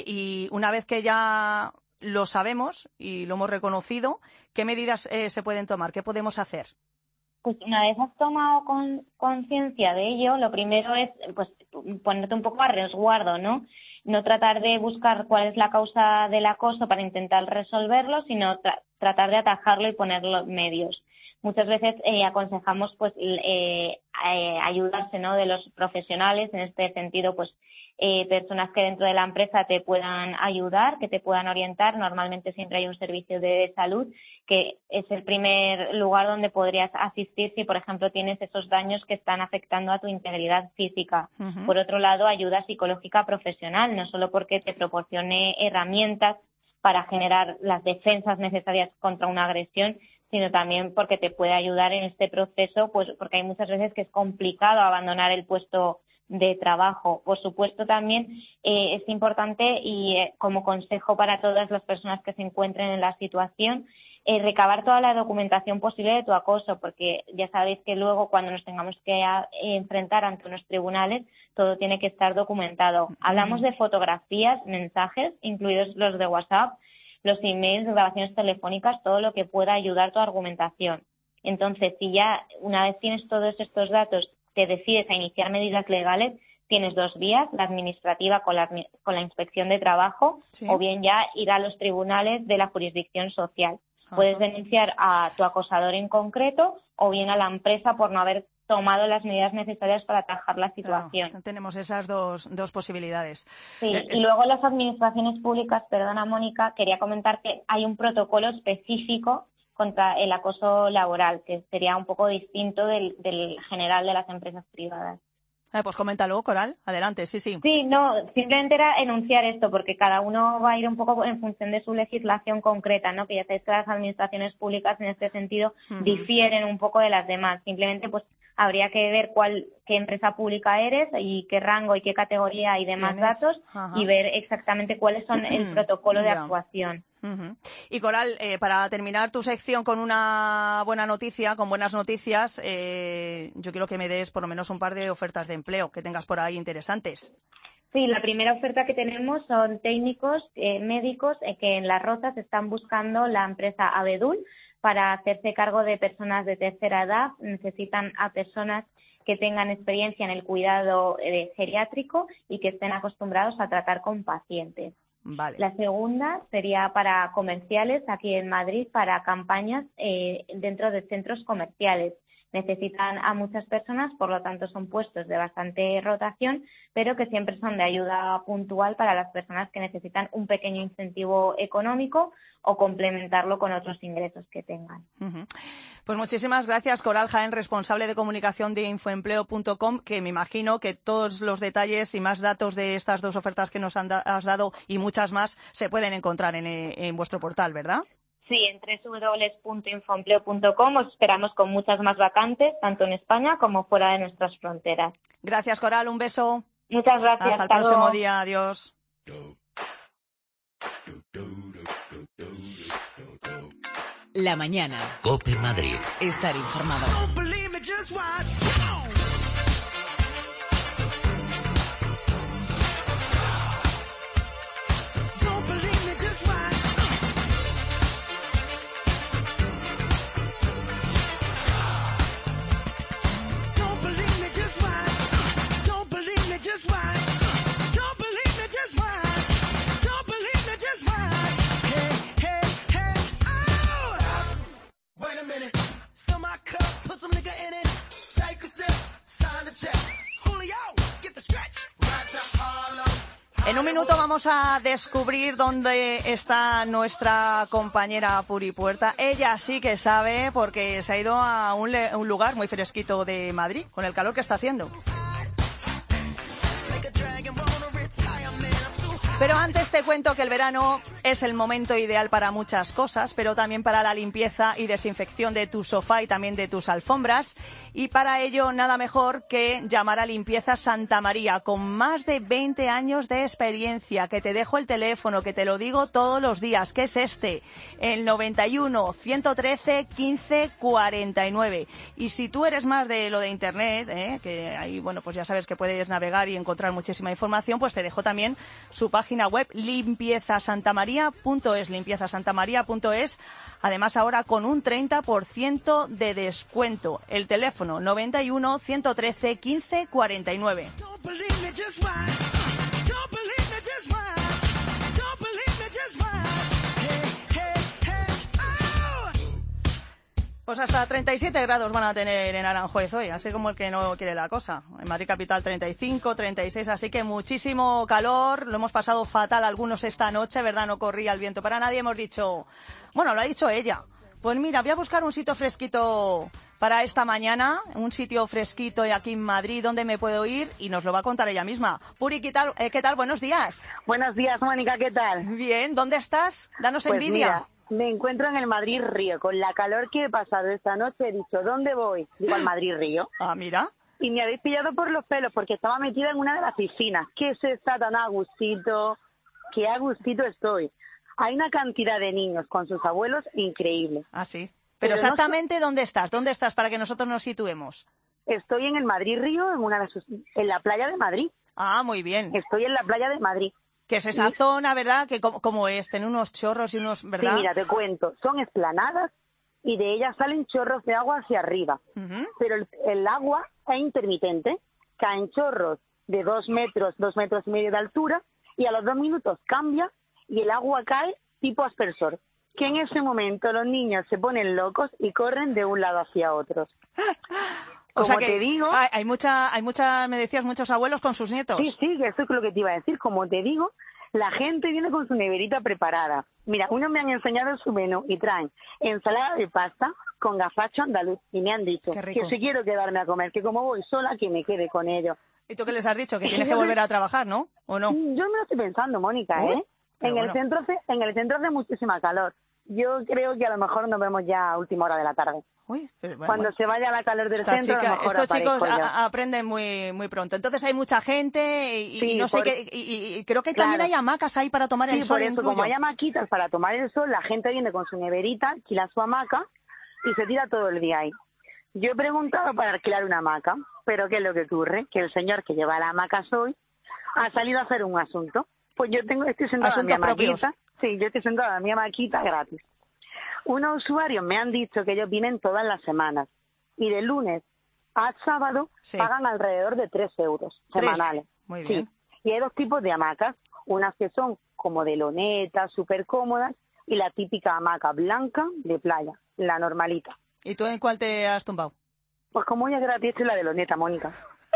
Y una vez que ya lo sabemos y lo hemos reconocido, ¿qué medidas se pueden tomar? ¿Qué podemos hacer? Pues una vez has tomado conciencia de ello, lo primero es pues ponerte un poco a resguardo, ¿no? No tratar de buscar cuál es la causa del acoso para intentar resolverlo, sino tratar de atajarlo y poner los medios. Muchas veces aconsejamos pues ayudarse, ¿no?, de los profesionales, en este sentido pues personas que dentro de la empresa te puedan ayudar, que te puedan orientar. Normalmente siempre hay un servicio de salud que es el primer lugar donde podrías asistir si, por ejemplo, tienes esos daños que están afectando a tu integridad física. Por otro lado, ayuda psicológica profesional, no solo porque te proporcione herramientas para generar las defensas necesarias contra una agresión, sino también porque te puede ayudar en este proceso, pues porque hay muchas veces que es complicado abandonar el puesto de trabajo. Por supuesto, también es importante y como consejo para todas las personas que se encuentren en la situación, recabar toda la documentación posible de tu acoso, porque ya sabéis que luego cuando nos tengamos que enfrentar ante unos tribunales, todo tiene que estar documentado. Hablamos de fotografías, mensajes, incluidos los de WhatsApp, los emails, grabaciones telefónicas, todo lo que pueda ayudar tu argumentación. Entonces, si ya una vez tienes todos estos datos, te decides a iniciar medidas legales, tienes dos vías, la administrativa con la inspección de trabajo, ¿sí?, o bien ya ir a los tribunales de la jurisdicción social. Puedes denunciar a tu acosador en concreto o bien a la empresa por no haber tomado las medidas necesarias para atajar la situación. Claro, tenemos esas dos posibilidades. Sí, y luego las administraciones públicas, perdona Mónica, quería comentar que hay un protocolo específico contra el acoso laboral, que sería un poco distinto del general de las empresas privadas. Pues coméntalo, Coral. Adelante, sí. Sí, no, simplemente era enunciar esto, porque cada uno va a ir un poco en función de su legislación concreta, ¿no? Que ya sabéis que las administraciones públicas en este sentido difieren un poco de las demás. Simplemente, pues, habría que ver qué empresa pública eres y qué rango y qué categoría y demás datos y ver exactamente cuáles son el protocolo de actuación. Y Coral, para terminar tu sección con una buena noticia, con buenas noticias, yo quiero que me des por lo menos un par de ofertas de empleo que tengas por ahí interesantes. Sí, la primera oferta que tenemos son técnicos médicos que en Las Rozas están buscando la empresa Abedul para hacerse cargo de personas de tercera edad. Necesitan a personas que tengan experiencia en el cuidado geriátrico y que estén acostumbrados a tratar con pacientes. Vale. La segunda sería para comerciales aquí en Madrid, para campañas dentro de centros comerciales. Necesitan a muchas personas, por lo tanto son puestos de bastante rotación, pero que siempre son de ayuda puntual para las personas que necesitan un pequeño incentivo económico o complementarlo con otros ingresos que tengan. Pues muchísimas gracias, Coral Jaén, responsable de comunicación de Infoempleo.com, que me imagino que todos los detalles y más datos de estas dos ofertas que nos has dado y muchas más se pueden encontrar en vuestro portal, ¿verdad? Sí, en www.infoempleo.com os esperamos con muchas más vacantes, tanto en España como fuera de nuestras fronteras. Gracias, Coral, un beso. Muchas gracias. Hasta el próximo día, adiós. La mañana. COPE Madrid. Estar informado. En un minuto vamos a descubrir dónde está nuestra compañera Puri Puerta. Ella sí que sabe porque se ha ido a un lugar muy fresquito de Madrid, con el calor que está haciendo. Pero antes te cuento que el verano es el momento ideal para muchas cosas, pero también para la limpieza y desinfección de tu sofá y también de tus alfombras. Y para ello nada mejor que llamar a Limpieza Santa María, con más de 20 años de experiencia, que te dejo el teléfono, que te lo digo todos los días, que es el 91 113 15 49. Y si tú eres más de lo de internet, que ahí, bueno, pues ya sabes que puedes navegar y encontrar muchísima información, pues te dejo también su página web, limpiezasantamaria.es, limpiezasantamaria.es. Además, ahora con un 30% de descuento. El teléfono 91 113 15 49. Pues hasta 37 grados van a tener en Aranjuez hoy, así como el que no quiere la cosa. En Madrid capital 35, 36, así que muchísimo calor. Lo hemos pasado fatal algunos esta noche, ¿verdad? No corría el viento para nadie. Hemos dicho, bueno, lo ha dicho ella. Pues mira, voy a buscar un sitio fresquito para esta mañana, un sitio fresquito aquí en Madrid donde me puedo ir y nos lo va a contar ella misma. Puri, ¿qué tal? Buenos días. Buenos días, Mónica, ¿qué tal? Bien, ¿dónde estás? Danos pues envidia. Mira, me encuentro en el Madrid Río. Con la calor que he pasado esta noche he dicho, ¿dónde voy? Digo, al Madrid Río. Ah, mira. Y me habéis pillado por los pelos porque estaba metida en una de las piscinas. Que se está tan a gustito, que a gustito estoy. Hay una cantidad de niños con sus abuelos increíble. Ah, sí. Pero exactamente, ¿dónde estás? ¿Dónde estás para que nosotros nos situemos? Estoy en el Madrid Río, en la playa de Madrid. Ah, muy bien. Estoy en la playa de Madrid. Que es esa zona, ¿verdad? Que como es, tiene unos chorros y unos, ¿verdad? Sí, mira, te cuento. Son esplanadas y de ellas salen chorros de agua hacia arriba. Pero el agua es intermitente. Caen chorros de 2 metros, 2 metros y medio de altura y a los 2 minutos cambia y el agua cae tipo aspersor. Que en ese momento los niños se ponen locos y corren de un lado hacia otro. O sea que te digo, hay me decías, muchos abuelos con sus nietos. Sí, eso es lo que te iba a decir. Como te digo, la gente viene con su neverita preparada. Mira, unos me han enseñado su menú y traen ensalada de pasta con gazpacho andaluz y me han dicho que si quiero quedarme a comer, que como voy sola, que me quede con ellos. ¿Y tú qué les has dicho? Que tienes que volver a trabajar, ¿no? ¿O no? Yo me lo estoy pensando, Mónica, En el centro hace muchísima calor. Yo creo que a lo mejor nos vemos ya a última hora de la tarde. Uy, pero cuando se vaya la calor del centro, a lo mejor estos chicos aprenden muy pronto. Entonces hay mucha gente y no sé qué, y creo que también hay hamacas ahí para tomar el sol. Por eso, como hay hamaquitas para tomar el sol, la gente viene con su neverita, alquila su hamaca y se tira todo el día ahí. Yo he preguntado para alquilar una hamaca, pero ¿qué es lo que ocurre? Que el señor que lleva la hamaca soy ha salido a hacer un asunto. Pues estoy sentada en mi hamaquita. Sí, yo estoy sentada en mi hamaquita gratis. Unos usuarios me han dicho que ellos vienen todas las semanas y de lunes a sábado pagan alrededor de 3 euros semanales. Muy bien. Sí. Y hay 2 tipos de hamacas, unas que son como de loneta, súper cómodas, y la típica hamaca blanca de playa, la normalita. ¿Y tú en cuál te has tumbado? Pues como ella es gratis, es la de loneta, Mónica.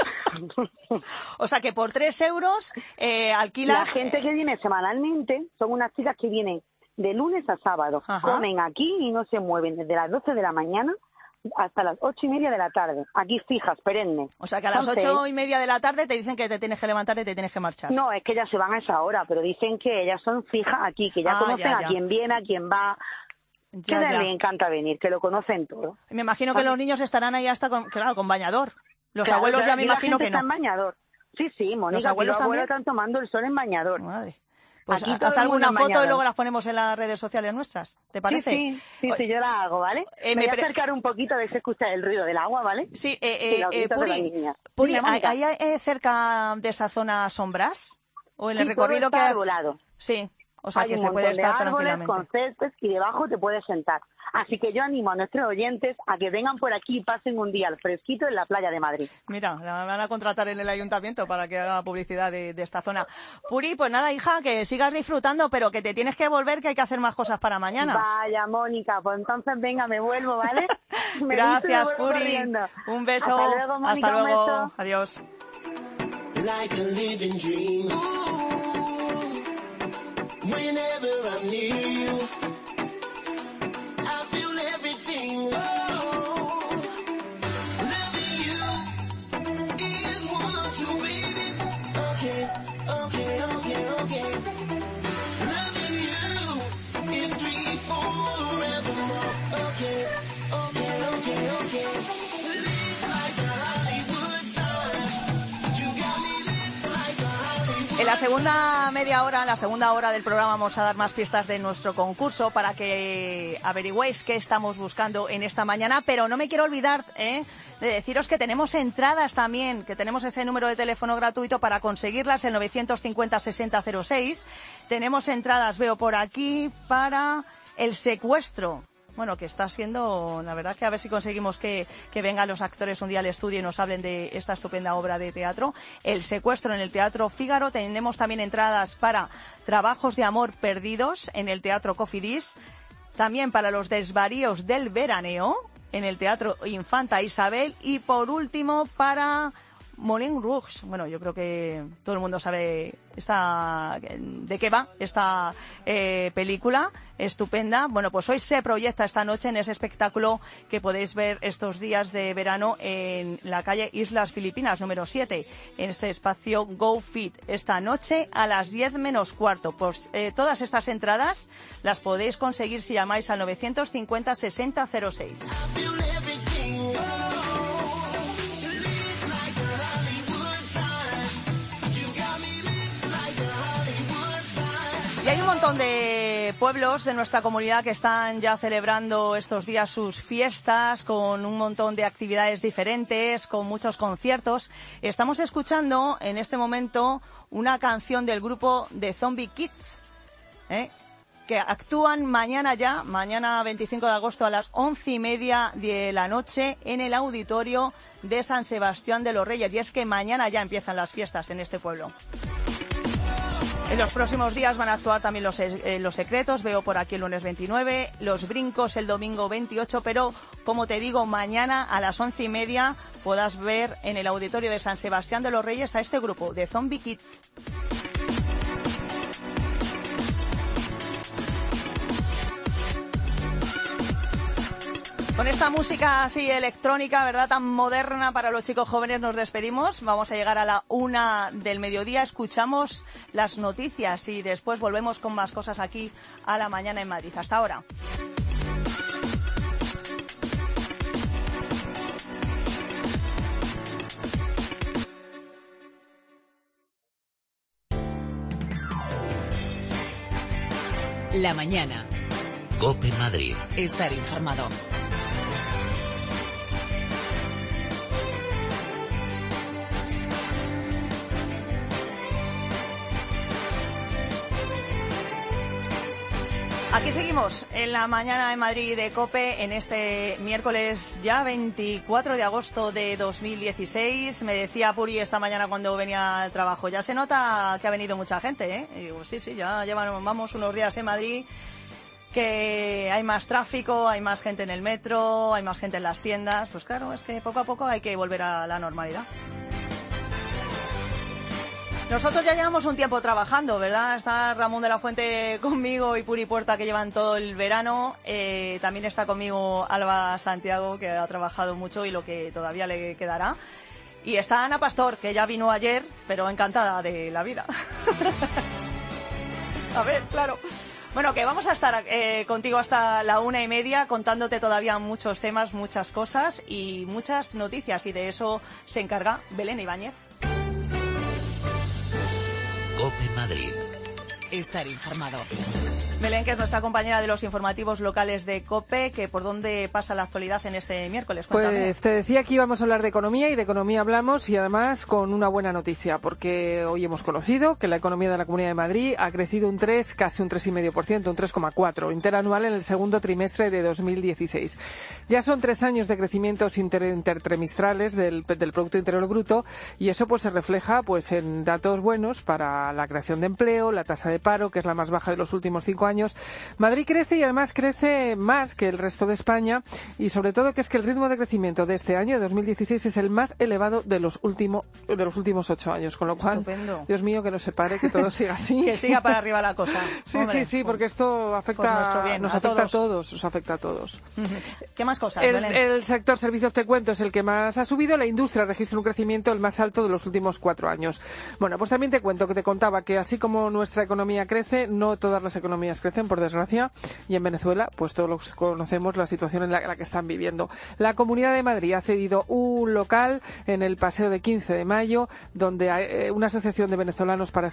O sea que por 3 euros alquilas... La gente que viene semanalmente son unas chicas que vienen de lunes a sábado. Ajá. Comen aquí y no se mueven desde las 12 de la mañana hasta las 8:30 de la tarde. Aquí fijas, perennes. O sea que a las 8:30 de la tarde te dicen que te tienes que levantar y te tienes que marchar. No, es que ellas se van a esa hora, pero dicen que ellas son fijas aquí, que ya conocen a quien viene, a quien va... Que a les encanta venir, que lo conocen todo. Me imagino que los niños estarán ahí hasta con bañador. Los abuelos ya me imagino que no. Está en bañador. Sí, Mónica, los abuelos también están tomando el sol en bañador. Madre. Pues haz alguna foto y luego las ponemos en las redes sociales nuestras, ¿te parece? Sí, yo la hago, ¿vale? Me voy a acercar un poquito a ver si escucha el ruido del agua, ¿vale? Sí, Puri, ¿hay cerca de esa zona sombras? ¿O en el recorrido que has...? Arbolado. Sí, o sea que se puede estar tranquilamente. Con céspedes y debajo te puedes sentar. Así que yo animo a nuestros oyentes a que vengan por aquí y pasen un día al fresquito en la playa de Madrid. Mira, la van a contratar en el ayuntamiento para que haga publicidad de esta zona. Puri, pues nada, hija, que sigas disfrutando, pero que te tienes que volver, que hay que hacer más cosas para mañana. Vaya, Mónica, pues entonces venga, me vuelvo, ¿vale? Gracias, Puri. Corriendo. Un beso. Hasta luego, Mónica. Hasta luego. Adiós. Like a living dream. Whenever I'm near you, I feel everything. Oh, loving you is 1, 2, baby. Okay. Loving you is 3, 4, forevermore. Okay. Live like a Hollywood sign. You got me lit like a Hollywood. En la segunda hora del programa vamos a dar más pistas de nuestro concurso para que averigüéis qué estamos buscando en esta mañana, pero no me quiero olvidar de deciros que tenemos entradas también, que tenemos ese número de teléfono gratuito para conseguirlas, el 950-6006. Tenemos entradas, veo por aquí, para El Secuestro. Bueno, que está siendo, la verdad que a ver si conseguimos que vengan los actores un día al estudio y nos hablen de esta estupenda obra de teatro. El Secuestro en el Teatro Fígaro. Tenemos también entradas para Trabajos de Amor Perdidos en el Teatro Cofidis. También para Los Desvaríos del Veraneo en el Teatro Infanta Isabel. Y por último para Moulin Rouge. Bueno, yo creo que todo el mundo sabe de qué va esta película estupenda. Bueno, pues hoy se proyecta esta noche en ese espectáculo que podéis ver estos días de verano en la calle Islas Filipinas, número 7, en ese espacio Go Fit. Esta noche a las 10 menos cuarto. Pues todas estas entradas las podéis conseguir si llamáis al 950-6006. Y hay un montón de pueblos de nuestra comunidad que están ya celebrando estos días sus fiestas con un montón de actividades diferentes, con muchos conciertos. Estamos escuchando en este momento una canción del grupo de Zombie Kids, que actúan mañana 25 de agosto a las 11:30 de la noche en el auditorio de San Sebastián de los Reyes. Y es que mañana ya empiezan las fiestas en este pueblo. En los próximos días van a actuar también los Secretos, veo por aquí el lunes 29, los Brincos el domingo 28, pero como te digo, mañana a las 11:30 podrás ver en el auditorio de San Sebastián de los Reyes a este grupo de Zombie Kids. Con esta música así electrónica, ¿verdad?, tan moderna para los chicos jóvenes, nos despedimos. Vamos a llegar a la 1 del mediodía, escuchamos las noticias y después volvemos con más cosas aquí a la mañana en Madrid. Hasta ahora. La mañana. COPE Madrid. Estar informado. Aquí seguimos en la mañana en Madrid de COPE en este miércoles ya 24 de agosto de 2016. Me decía Puri esta mañana cuando venía al trabajo, ya se nota que ha venido mucha gente, ¿eh? Y digo, sí, ya vamos unos días en Madrid que hay más tráfico, hay más gente en el metro, hay más gente en las tiendas. Pues claro, es que poco a poco hay que volver a la normalidad. Nosotros ya llevamos un tiempo trabajando, ¿verdad? Está Ramón de la Fuente conmigo y Puri Puerta, que llevan todo el verano. También está conmigo Alba Santiago, que ha trabajado mucho y lo que todavía le quedará. Y está Ana Pastor, que ya vino ayer, pero encantada de la vida. A ver, claro. Bueno, que vamos a estar contigo hasta la 1:30 contándote todavía muchos temas, muchas cosas y muchas noticias. Y de eso se encarga Belén Ibáñez. COPE Madrid. Estar informado. Belén, que es nuestra compañera de los informativos locales de COPE, que por dónde pasa la actualidad en este miércoles. Cuéntame. Pues te decía que íbamos a hablar de economía, y de economía hablamos, y además con una buena noticia, porque hoy hemos conocido que la economía de la Comunidad de Madrid ha crecido casi un 3,5%, un 3,4% interanual en el segundo trimestre de 2016. Ya son 3 años de crecimientos intertrimestrales del Producto Interior Bruto, y eso pues se refleja pues en datos buenos para la creación de empleo, la tasa de paro, que es la más baja de los últimos 5 años. Madrid crece, y además crece más que el resto de España, y sobre todo que es que el ritmo de crecimiento de este año, de 2016, es el más elevado de los últimos 8 años, con lo cual, estupendo. Dios mío, que no se pare, que todo siga así. Que siga para arriba la cosa. Sí, hombre, sí, porque esto afecta, bien, nos afecta a todos. ¿Qué más cosas, Belén? El sector servicios, te cuento, es el que más ha subido. La industria registra un crecimiento el más alto de los últimos 4 años. Bueno, pues también te cuento, que te contaba que así como nuestra economía crece, no todas las economías crecen, por desgracia, y en Venezuela pues todos conocemos la situación en la que están viviendo. La Comunidad de Madrid ha cedido un local en el Paseo de 15 de Mayo, donde hay una asociación de venezolanos por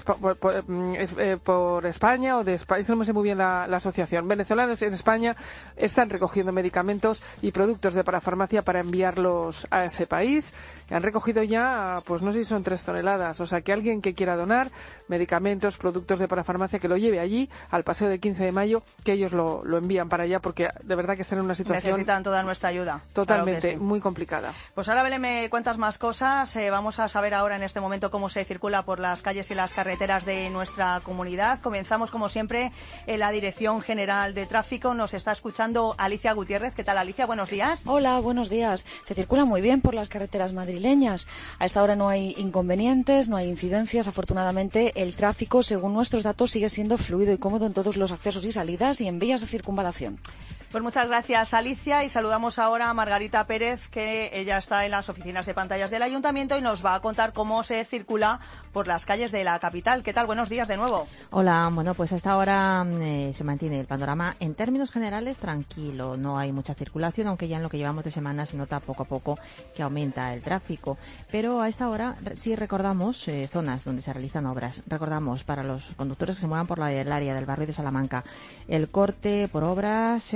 España, o de España, no me sé muy bien la asociación, venezolanos en España, están recogiendo medicamentos y productos de parafarmacia para enviarlos a ese país. Han recogido ya, pues no sé si son 3 toneladas, o sea que alguien que quiera donar medicamentos, productos de parafarmacia, que lo lleve allí al Paseo de 15 de Mayo, que ellos lo envían para allá, porque de verdad que están en una situación... Necesitan toda nuestra ayuda. Totalmente, claro que sí. Muy complicada. Pues ahora, Belén, me cuentas más cosas. Vamos a saber ahora en este momento cómo se circula por las calles y las carreteras de nuestra comunidad. Comenzamos, como siempre, en la Dirección General de Tráfico. Nos está escuchando Alicia Gutiérrez. ¿Qué tal, Alicia? Buenos días. Hola, buenos días. Se circula muy bien por las carreteras madrileñas. A esta hora no hay inconvenientes, no hay incidencias. Afortunadamente, el tráfico, según nuestros datos, sigue siendo fluido y cómodo en todos los accesos y salidas y en vías de circunvalación. Pues muchas gracias, Alicia, y saludamos ahora a Margarita Pérez, que ella está en las oficinas de pantallas del Ayuntamiento y nos va a contar cómo se circula por las calles de la capital. ¿Qué tal? Buenos días de nuevo. Hola, bueno, pues hasta ahora se mantiene el panorama en términos generales tranquilo, no hay mucha circulación, aunque ya en lo que llevamos de semana se nota poco a poco que aumenta el tráfico, pero a esta hora sí recordamos zonas donde se realizan obras. Recordamos para los conductores que se muevan por el área del barrio de Salamanca, el corte por obras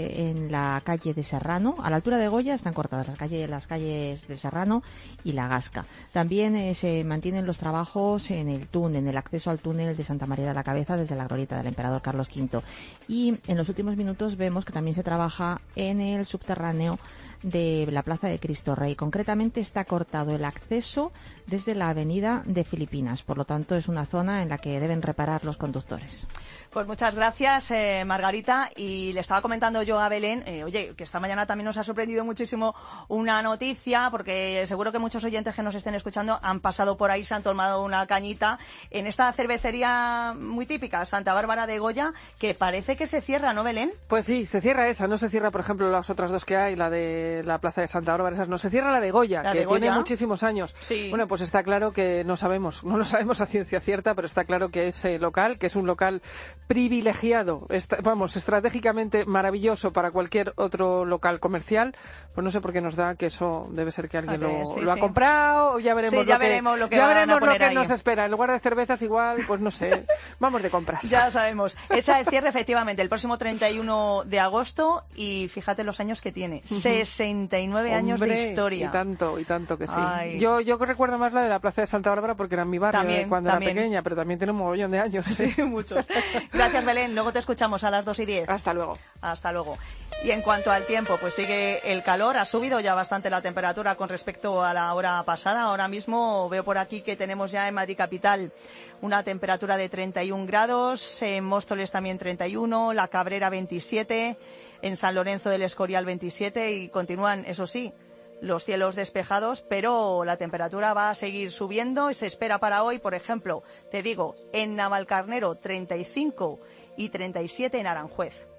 en la calle de Serrano, a la altura de Goya están cortadas las calles de Serrano y La Gasca. También se mantienen los trabajos en el túnel, en el acceso al túnel de Santa María de la Cabeza desde la glorieta del Emperador Carlos V. Y en los últimos minutos vemos que también se trabaja en el subterráneo de la Plaza de Cristo Rey. Concretamente está cortado el acceso desde la avenida de Filipinas. Por lo tanto, es una zona en la que deben reparar los conductores. Pues muchas gracias, Margarita. Y le estaba comentando yo a Belén, oye, que esta mañana también nos ha sorprendido muchísimo una noticia, porque seguro que muchos oyentes que nos estén escuchando han pasado por ahí, se han tomado una cañita en esta cervecería muy típica, Santa Bárbara de Goya, que parece que se cierra, ¿no, Belén? Pues sí, se cierra esa, no se cierra, por ejemplo, las otras dos que hay, la de la Plaza de Santa Bárbara, esas no, se cierra la de Goya, que tiene muchísimos años. Sí. Bueno, pues está claro que no lo sabemos a ciencia cierta, pero está claro que ese local, que es un local privilegiado, estratégicamente maravilloso para cualquier otro local comercial, pues no sé por qué nos da que eso debe ser que alguien lo ha comprado, ya veremos lo que nos espera. En lugar de cervezas igual, pues no sé, vamos de compras. Ya sabemos. Hecha el cierre efectivamente el próximo 31 de agosto y fíjate los años que tiene, 69 años de historia. Y tanto que sí. Ay. Yo recuerdo más la de la Plaza de Santa Bárbara porque era mi barrio cuando era pequeña, pero también tiene un mogollón de años. Sí, muchos. Gracias, Belén. Luego te escuchamos a las 2:10. Hasta luego. Hasta luego. Y en cuanto al tiempo, pues sigue el calor. Ha subido ya bastante la temperatura con respecto a la hora pasada. Ahora mismo veo por aquí que tenemos ya en Madrid capital una temperatura de 31 grados, en Móstoles también 31, La Cabrera 27, en San Lorenzo del Escorial 27 y continúan, eso sí, los cielos despejados, pero la temperatura va a seguir subiendo y se espera para hoy, por ejemplo, te digo, en Navalcarnero 35 y 37 en Aranjuez.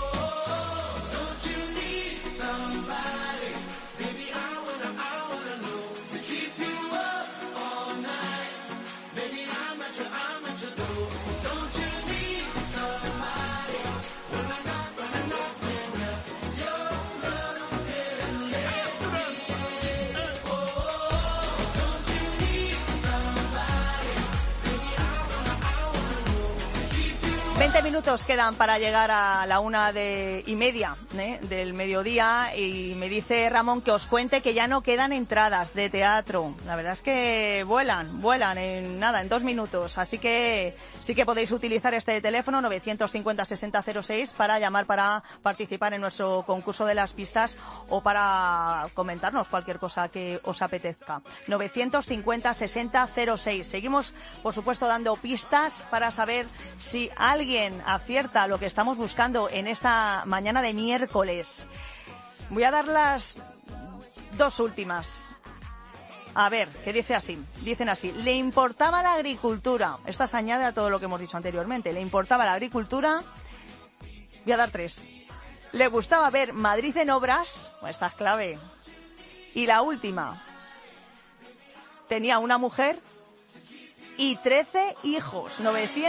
Minutos quedan para llegar a la 1:30 del mediodía y me dice Ramón que os cuente que ya no quedan entradas de teatro. La verdad es que vuelan en 2 minutos, así que sí que podéis utilizar este teléfono 950-6006 para llamar para participar en nuestro concurso de las pistas o para comentarnos cualquier cosa que os apetezca. 950-6006. Seguimos, por supuesto, dando pistas para saber si alguien acierta lo que estamos buscando en esta mañana de miércoles. Voy a dar las 2 últimas. A ver, ¿qué dice así? Dicen así: le importaba la agricultura. Esta se añade a todo lo que hemos dicho anteriormente. Le importaba la agricultura. Voy a dar 3. Le gustaba ver Madrid en obras. Esta es clave. Y la última: tenía una mujer y 13 hijos.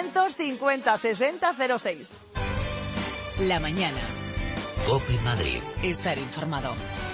950-6006. La mañana. COPE Madrid. Estar informado.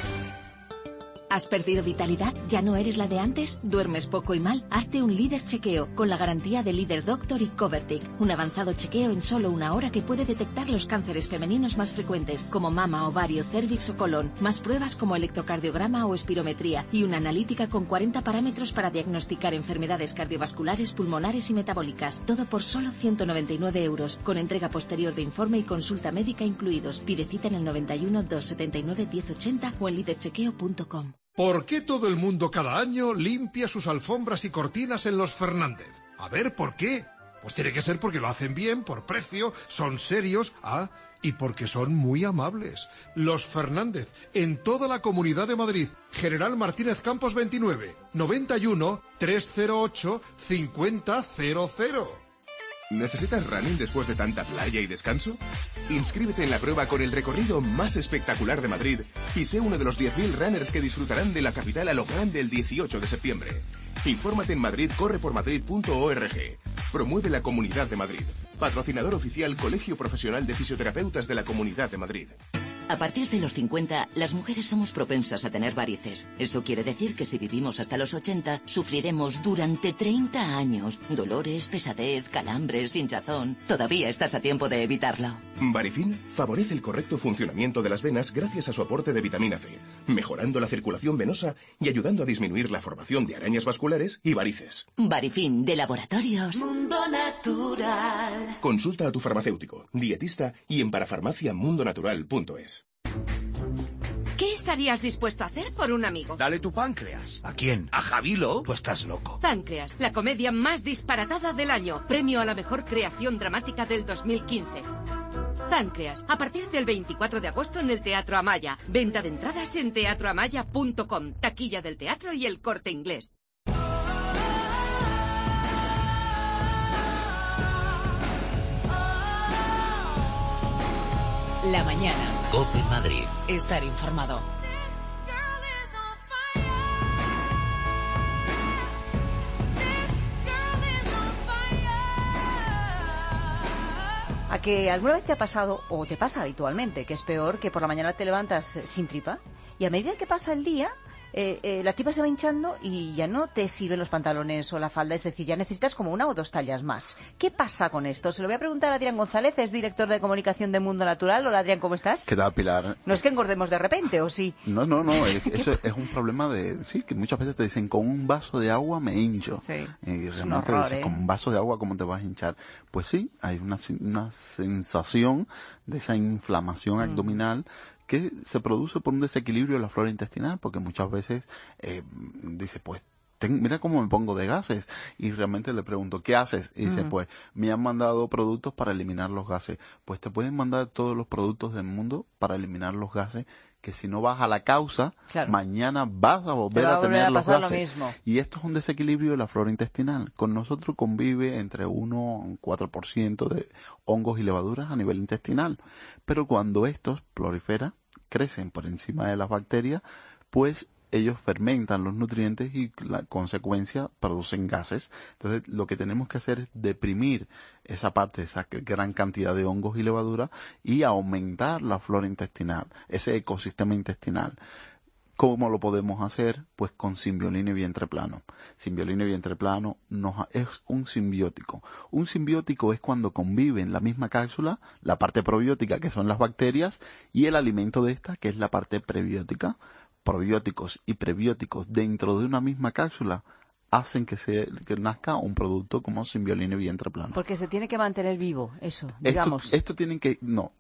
¿Has perdido vitalidad? ¿Ya no eres la de antes? ¿Duermes poco y mal? Hazte un Líder Chequeo con la garantía de Líder Doctor y Covertic. Un avanzado chequeo en solo 1 hora que puede detectar los cánceres femeninos más frecuentes, como mama, ovario, cérvix o colon. Más pruebas como electrocardiograma o espirometría y una analítica con 40 parámetros para diagnosticar enfermedades cardiovasculares, pulmonares y metabólicas. Todo por solo 199 €, con entrega posterior de informe y consulta médica incluidos. Pide cita en el 91 279 1080 o en liderchequeo.com. ¿Por qué todo el mundo cada año limpia sus alfombras y cortinas en los Fernández? A ver, ¿por qué? Pues tiene que ser porque lo hacen bien, por precio, son serios, y porque son muy amables. Los Fernández, en toda la Comunidad de Madrid. General Martínez Campos 29, 91 308 5000. ¿Necesitas running después de tanta playa y descanso? Inscríbete en la prueba con el recorrido más espectacular de Madrid y sé uno de los 10.000 runners que disfrutarán de la capital a lo grande el 18 de septiembre. Infórmate en madridcorrepormadrid.org. Promueve la Comunidad de Madrid. Patrocinador oficial Colegio Profesional de Fisioterapeutas de la Comunidad de Madrid. A partir de los 50, las mujeres somos propensas a tener varices. Eso quiere decir que si vivimos hasta los 80, sufriremos durante 30 años dolores, pesadez, calambres, hinchazón. Todavía estás a tiempo de evitarlo. Varifin favorece el correcto funcionamiento de las venas gracias a su aporte de vitamina C, mejorando la circulación venosa y ayudando a disminuir la formación de arañas vasculares y varices. Varifin, de Laboratorios Mundo Natural. Consulta a tu farmacéutico, dietista y en parafarmaciamundonatural.es. ¿Qué estarías dispuesto a hacer por un amigo? Dale tu páncreas. ¿A quién? ¿A Javilo? Tú estás loco. Páncreas, la comedia más disparatada del año. Premio a la mejor creación dramática del 2015. Páncreas, a partir del 24 de agosto en el Teatro Amaya. Venta de entradas en teatroamaya.com. Taquilla del teatro y El Corte Inglés. La mañana. COPE Madrid. Estar informado. ¿A que alguna vez te ha pasado, o te pasa habitualmente, que es peor que por la mañana te levantas sin tripa? Y y a medida que pasa el día, la tripa se va hinchando y ya no te sirven los pantalones o la falda, es decir, ya necesitas como 1 o 2 tallas más. ¿Qué pasa con esto? Se lo voy a preguntar a Adrián González, es director de comunicación de Mundo Natural. Hola, Adrián, ¿cómo estás? ¿Qué tal, Pilar? No es que engordemos de repente, ¿o sí? No, eso es un problema sí, que muchas veces te dicen, con un vaso de agua me hincho. Sí. Y es realmente un horror, dices, con un vaso de agua, ¿cómo te vas a hinchar? Pues sí, hay una sensación de esa inflamación abdominal que se produce por un desequilibrio de la flora intestinal, porque muchas veces dice, pues, mira cómo me pongo de gases, y realmente le pregunto, ¿qué haces? Y dice, pues, me han mandado productos para eliminar los gases. Pues te pueden mandar todos los productos del mundo para eliminar los gases, que si no vas a la causa, mañana vas a volver a tener los gases. Y esto es un desequilibrio de la flora intestinal. Con nosotros convive entre 1 y 4% de hongos y levaduras a nivel intestinal. Pero cuando estos proliferan, crecen por encima de las bacterias, pues ellos fermentan los nutrientes y la consecuencia producen gases. Entonces lo que tenemos que hacer es deprimir esa parte, esa gran cantidad de hongos y levaduras, y aumentar la flora intestinal, ese ecosistema intestinal. ¿Cómo lo podemos hacer? Pues con Simbiolina y vientre plano. Simbiolina y vientre plano es un simbiótico. Un simbiótico es cuando conviven en la misma cápsula la parte probiótica, que son las bacterias, y el alimento de esta, que es la parte prebiótica. Probióticos y prebióticos dentro de una misma cápsula hacen que nazca un producto como Simbiolina y vientre plano. Porque se tiene que mantener vivo, eso, digamos. Esto tienen que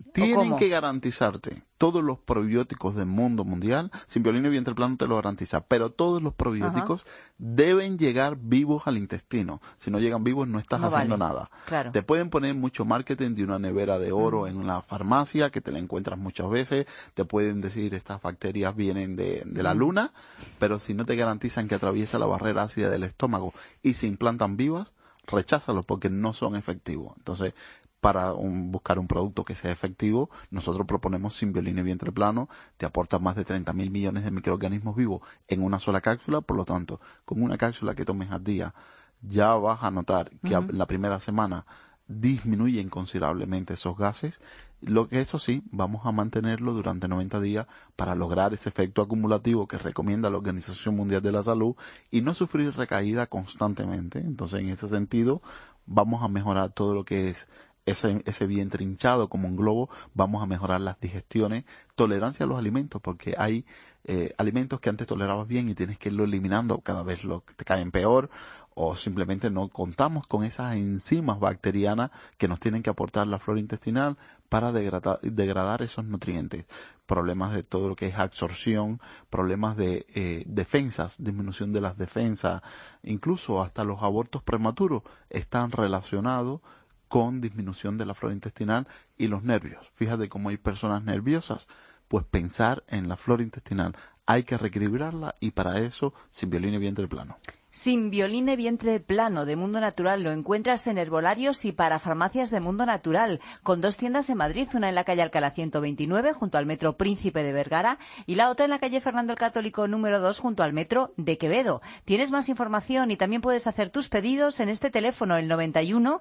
garantizarte todos los probióticos del mundo mundial. Simbiolina y vientre plano te lo garantiza, pero todos los probióticos deben llegar vivos al intestino. Si no llegan vivos, no estás haciendo nada. Claro. Te pueden poner mucho marketing de una nevera de oro en la farmacia, que te la encuentras muchas veces. Te pueden decir, estas bacterias vienen de la luna, pero si no te garantizan que atraviesa la barrera ácida del estómago y se implantan vivas, recházalos porque no son efectivos. Entonces, para buscar un producto que sea efectivo, nosotros proponemos Simbiolina y vientre plano. Te aporta más de 30.000 millones de microorganismos vivos en una sola cápsula. Por lo tanto, con una cápsula que tomes al día, ya vas a notar que la primera semana disminuyen considerablemente esos gases. Lo que eso sí, vamos a mantenerlo durante 90 días para lograr ese efecto acumulativo que recomienda la Organización Mundial de la Salud y no sufrir recaída constantemente. Entonces, en ese sentido, vamos a mejorar todo lo que es ese vientre hinchado como un globo. Vamos a mejorar las digestiones, tolerancia a los alimentos, porque hay alimentos que antes tolerabas bien y tienes que irlo eliminando, cada vez te caen peor, o simplemente no contamos con esas enzimas bacterianas que nos tienen que aportar la flora intestinal para degradar esos nutrientes. Problemas de todo lo que es absorción, problemas de defensas, disminución de las defensas, incluso hasta los abortos prematuros están relacionados con disminución de la flora intestinal y los nervios. Fíjate cómo hay personas nerviosas, pues pensar en la flora intestinal, hay que reequilibrarla, y para eso Simbiolina y vientre plano. Simbiolina y vientre plano de Mundo Natural lo encuentras en herbolarios y para farmacias de Mundo Natural, con 2 tiendas en Madrid, una en la calle Alcalá 129 junto al metro Príncipe de Vergara y la otra en la calle Fernando el Católico número 2 junto al metro de Quevedo. Tienes más información y también puedes hacer tus pedidos en este teléfono, el 91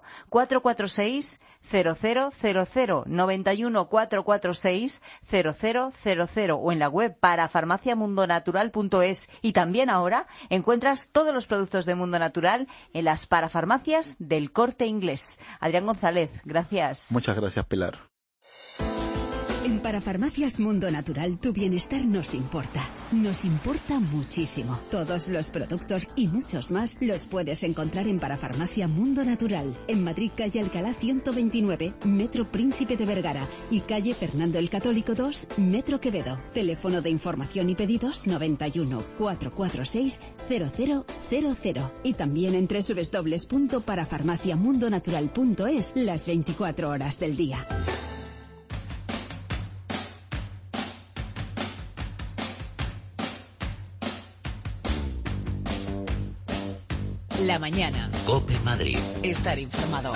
446 0000, 91 446 0000, o en la web parafarmaciamundonatural.es. Y también ahora encuentras todos los productos de Mundo Natural en las parafarmacias del Corte Inglés. Adrián González, gracias. Muchas gracias, Pilar. En Parafarmacias Mundo Natural tu bienestar nos importa. Nos importa muchísimo. Todos los productos y muchos más los puedes encontrar en Parafarmacia Mundo Natural. En Madrid, calle Alcalá 129, metro Príncipe de Vergara, y calle Fernando el Católico 2, metro Quevedo. Teléfono de información y pedidos 91 446 0000. Y también en www.parafarmaciamundonatural.es las 24 horas del día. La mañana. COPE Madrid. Estar informado.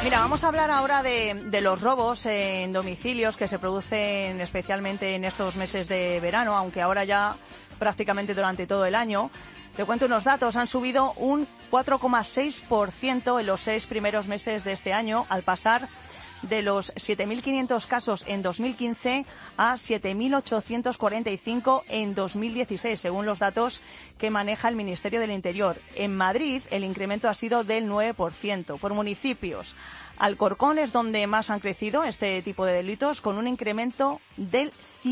Mira, vamos a hablar ahora de los robos en domicilios que se producen especialmente en estos meses de verano, aunque ahora ya prácticamente durante todo el año. Te cuento unos datos. Han subido un 4,6% en los 6 primeros meses de este año, al pasar de los 7.500 casos en 2015 a 7.845 en 2016, según los datos que maneja el Ministerio del Interior. En Madrid, el incremento ha sido del 9%. Por municipios, Alcorcón es donde más han crecido este tipo de delitos, con un incremento del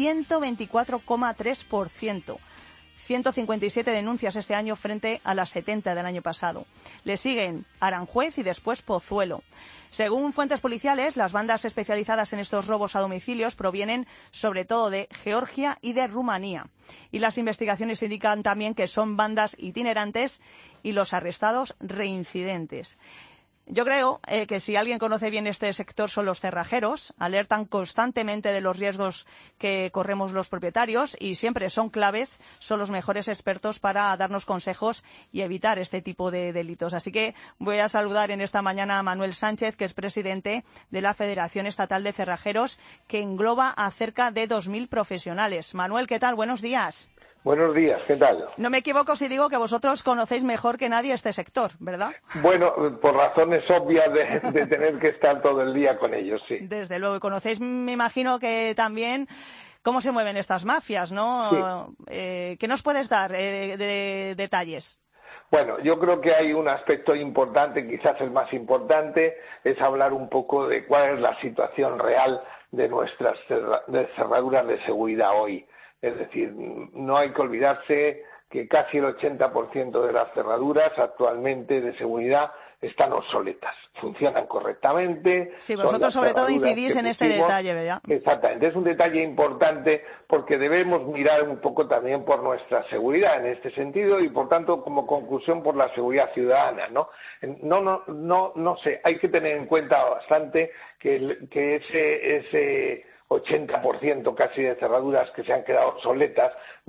124,3%. 157 denuncias este año frente a las 70 del año pasado. Le siguen Aranjuez y después Pozuelo. Según fuentes policiales, las bandas especializadas en estos robos a domicilios provienen sobre todo de Georgia y de Rumanía. Y las investigaciones indican también que son bandas itinerantes y los arrestados reincidentes. Yo creo que si alguien conoce bien este sector son los cerrajeros. Alertan constantemente de los riesgos que corremos los propietarios y siempre son claves, son los mejores expertos para darnos consejos y evitar este tipo de delitos. Así que voy a saludar en esta mañana a Manuel Sánchez, que es presidente de la Federación Estatal de Cerrajeros, que engloba a cerca de 2.000 profesionales. Manuel, ¿qué tal? Buenos días. Buenos días, ¿qué tal? No me equivoco si digo que vosotros conocéis mejor que nadie este sector, ¿verdad? Bueno, por razones obvias de tener que estar todo el día con ellos, sí. Desde luego, y conocéis, me imagino que también cómo se mueven estas mafias, ¿no? Sí. ¿Qué nos puedes dar de detalles? Bueno, yo creo que hay un aspecto importante, quizás el más importante, es hablar un poco de cuál es la situación real de nuestras cerraduras de seguridad hoy. Es decir, no hay que olvidarse que casi el 80% de las cerraduras actualmente de seguridad están obsoletas, funcionan correctamente. Sí, vosotros sobre todo incidís en este detalle, ¿verdad? Exactamente, es un detalle importante porque debemos mirar un poco también por nuestra seguridad en este sentido y, por tanto, como conclusión, por la seguridad ciudadana, ¿no? No sé, hay que tener en cuenta bastante que ese 80% casi de cerraduras que se han quedado obsoletas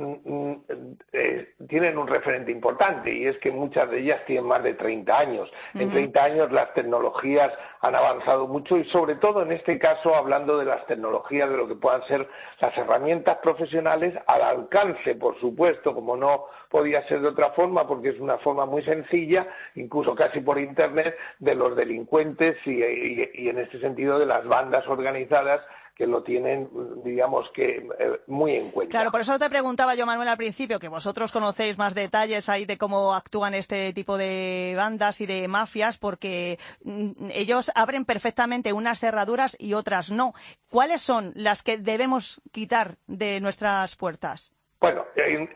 tienen un referente importante, y es que muchas de ellas tienen más de 30 años. En 30 años las tecnologías han avanzado mucho y, sobre todo en este caso, hablando de las tecnologías, de lo que puedan ser las herramientas profesionales al alcance, por supuesto, como no podía ser de otra forma, porque es una forma muy sencilla, incluso casi por Internet, de los delincuentes y en este sentido de las bandas organizadas que lo tienen, digamos que, muy en cuenta. Claro, por eso te preguntaba yo, Manuel, al principio, que vosotros conocéis más detalles ahí de cómo actúan este tipo de bandas y de mafias, porque ellos abren perfectamente unas cerraduras y otras no. ¿Cuáles son las que debemos quitar de nuestras puertas? Bueno,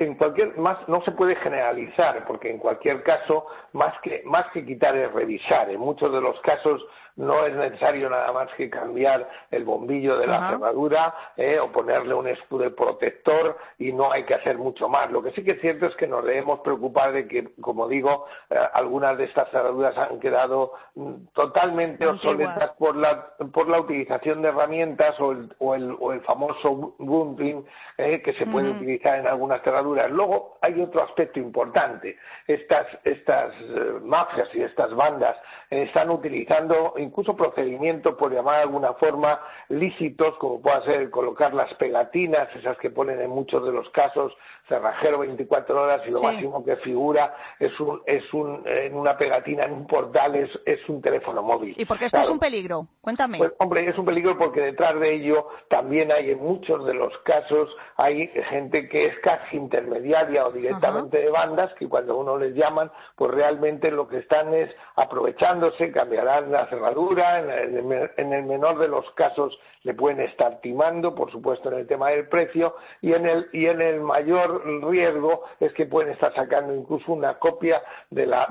no se puede generalizar, porque en cualquier caso, más que quitar es revisar. En muchos de los casos no es necesario nada más que cambiar el bombillo de la cerradura o ponerle un escudo protector, y no hay que hacer mucho más. Lo que sí que es cierto es que nos debemos preocupar de que, como digo, algunas de estas cerraduras han quedado totalmente obsoletas por la utilización de herramientas o el famoso bunting que se puede utilizar en algunas cerraduras. Luego hay otro aspecto importante. Estas mafias y estas bandas están utilizando incluso procedimientos, por llamar de alguna forma, lícitos, como pueda ser colocar las pegatinas, esas que ponen en muchos de los casos, cerrajero 24 horas, y lo máximo que figura en una pegatina, en un portal, es un teléfono móvil. ¿Y por qué esto es un peligro? Cuéntame. Pues, hombre, es un peligro porque detrás de ello también hay, en muchos de los casos, hay gente que es casi intermediaria o directamente de bandas, que cuando uno les llaman, pues realmente lo que están es aprovechándose, cambiarán la cerradura, en el menor de los casos le pueden estar timando, por supuesto, en el tema del precio, y en el mayor riesgo es que pueden estar sacando incluso una copia de la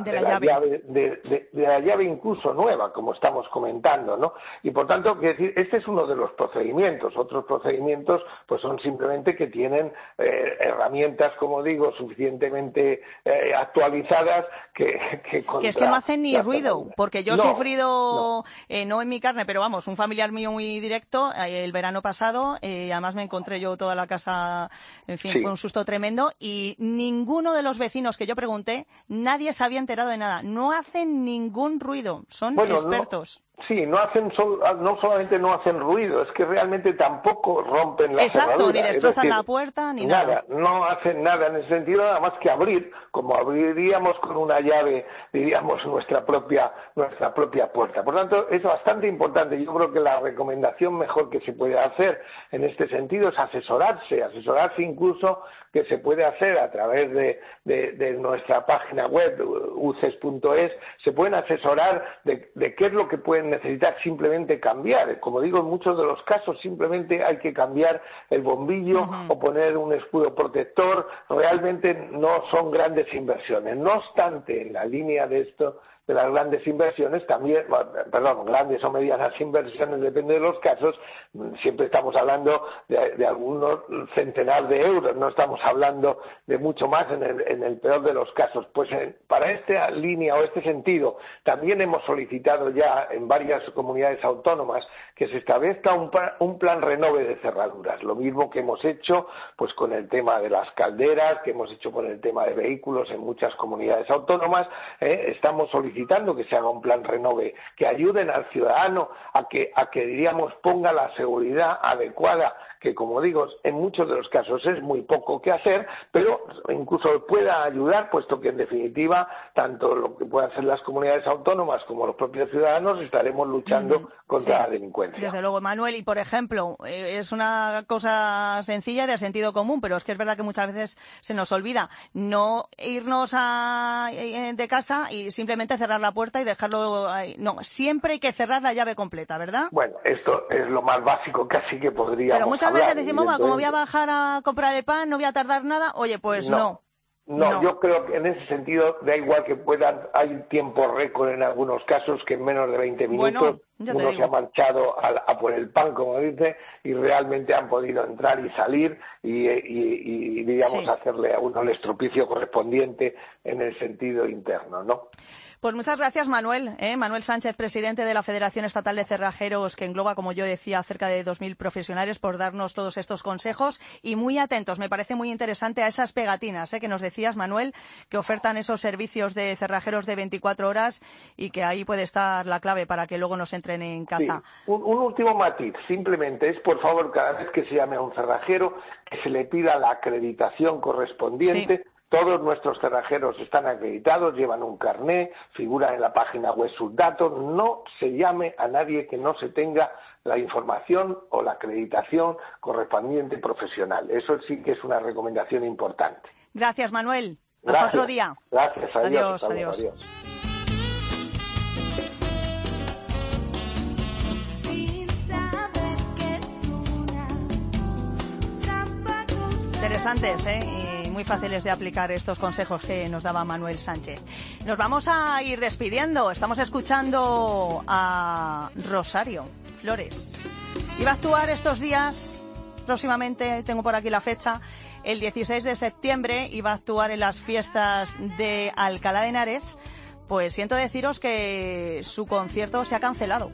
llave incluso nueva, como estamos comentando, ¿no? Y por tanto, quiero decir, este es uno de los procedimientos. Otros procedimientos pues son simplemente que tienen herramientas, como digo, suficientemente actualizadas que es que no hacen ni ruido, porque yo he sufrido, no en mi carne, pero vamos, un familiar mío muy directo, el verano pasado, además me encontré yo toda la casa, en fin, fue un susto tremendo, y ninguno de los vecinos que yo pregunté, nadie se había enterado de nada. No hacen ningún ruido, son expertos. Sí, no solamente no hacen ruido, es que realmente tampoco rompen la cerradura. Exacto, ni destrozan la puerta, ni nada. No hacen nada en ese sentido, nada más que abrir, como abriríamos con una llave, diríamos, nuestra propia puerta. Por tanto, es bastante importante. Yo creo que la recomendación mejor que se puede hacer en este sentido es asesorarse incluso, que se puede hacer a través de nuestra página web, uces.es, se pueden asesorar de qué es lo que pueden necesitar simplemente cambiar. Como digo, en muchos de los casos simplemente hay que cambiar el bombillo o poner un escudo protector. Realmente no son grandes inversiones. No obstante, en la línea de esto, de las grandes inversiones también, grandes o medianas inversiones, depende de los casos, siempre estamos hablando de algunos centenares de euros, no estamos hablando de mucho más en el peor de los casos. Pues para esta línea o este sentido, también hemos solicitado ya en varias comunidades autónomas que se establezca un plan renove de cerraduras, lo mismo que hemos hecho pues con el tema de las calderas, que hemos hecho con el tema de vehículos en muchas comunidades autónomas. Estamos solicitando que se haga un plan renove, que ayuden al ciudadano a que diríamos ponga la seguridad adecuada, que como digo, en muchos de los casos es muy poco que hacer, pero incluso pueda ayudar, puesto que en definitiva, tanto lo que puedan hacer las comunidades autónomas como los propios ciudadanos estaremos luchando contra la delincuencia. Desde luego, Manuel, y por ejemplo, es una cosa sencilla y de sentido común, pero es que es verdad que muchas veces se nos olvida no irnos de casa y simplemente cerrar la puerta y dejarlo ahí. No, siempre hay que cerrar la llave completa, ¿verdad? Bueno, esto es lo más básico casi que podríamos Pero muchas veces decimos, como voy a bajar a comprar el pan, no voy a tardar nada. Oye, pues no. No, yo creo que en ese sentido da igual que hay tiempo récord en algunos casos, que en menos de 20 minutos uno se ha marchado a por el pan, como dice, y realmente han podido entrar y salir y digamos, hacerle a uno el estropicio correspondiente en el sentido interno, ¿no? Pues muchas gracias, Manuel. Manuel Sánchez, presidente de la Federación Estatal de Cerrajeros, que engloba, como yo decía, cerca de 2.000 profesionales, por darnos todos estos consejos y muy atentos. Me parece muy interesante a esas pegatinas que nos decías, Manuel, que ofertan esos servicios de cerrajeros de 24 horas y que ahí puede estar la clave para que luego nos entren en casa. Sí. Un último matiz, simplemente es, por favor, cada vez que se llame a un cerrajero, que se le pida la acreditación correspondiente. Sí. Todos nuestros cerrajeros están acreditados, llevan un carné, figuran en la página web sus datos. No se llame a nadie que no se tenga la información o la acreditación correspondiente profesional. Eso sí que es una recomendación importante. Gracias, Manuel. Hasta otro día. Gracias. Adiós. Interesantes, y muy fáciles de aplicar estos consejos que nos daba Manuel Sánchez. Nos vamos a ir despidiendo. Estamos escuchando a Rosario Flores. Iba a actuar estos días, próximamente, tengo por aquí la fecha, el 16 de septiembre, iba a actuar en las fiestas de Alcalá de Henares. Pues siento deciros que su concierto se ha cancelado.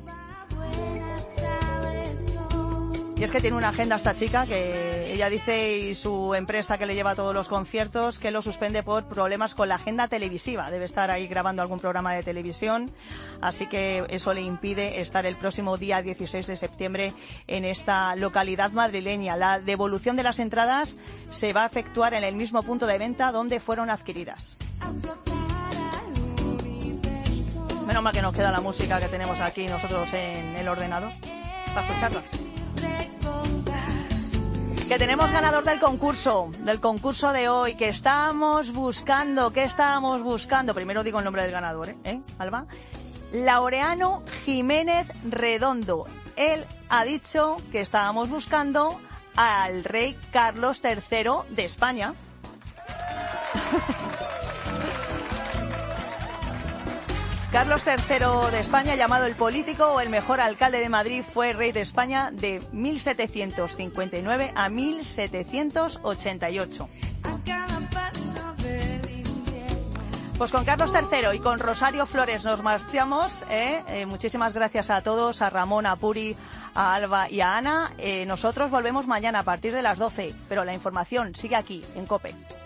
Y es que tiene una agenda esta chica que ella dice, y su empresa que le lleva todos los conciertos, que lo suspende por problemas con la agenda televisiva. Debe estar ahí grabando algún programa de televisión, así que eso le impide estar el próximo día 16 de septiembre en esta localidad madrileña. La devolución de las entradas se va a efectuar en el mismo punto de venta donde fueron adquiridas. Menos mal que nos queda la música que tenemos aquí nosotros en el ordenador para escucharla. Que tenemos ganador del concurso de hoy, que estábamos buscando. Primero digo el nombre del ganador, Alba. Laureano Jiménez Redondo. Él ha dicho que estábamos buscando al rey Carlos III de España. Carlos III de España, llamado el político o el mejor alcalde de Madrid, fue rey de España de 1759 a 1788. Pues con Carlos III y con Rosario Flores nos marchamos. Muchísimas gracias a todos, a Ramón, a Puri, a Alba y a Ana. Nosotros volvemos mañana a partir de las 12, pero la información sigue aquí, en COPE.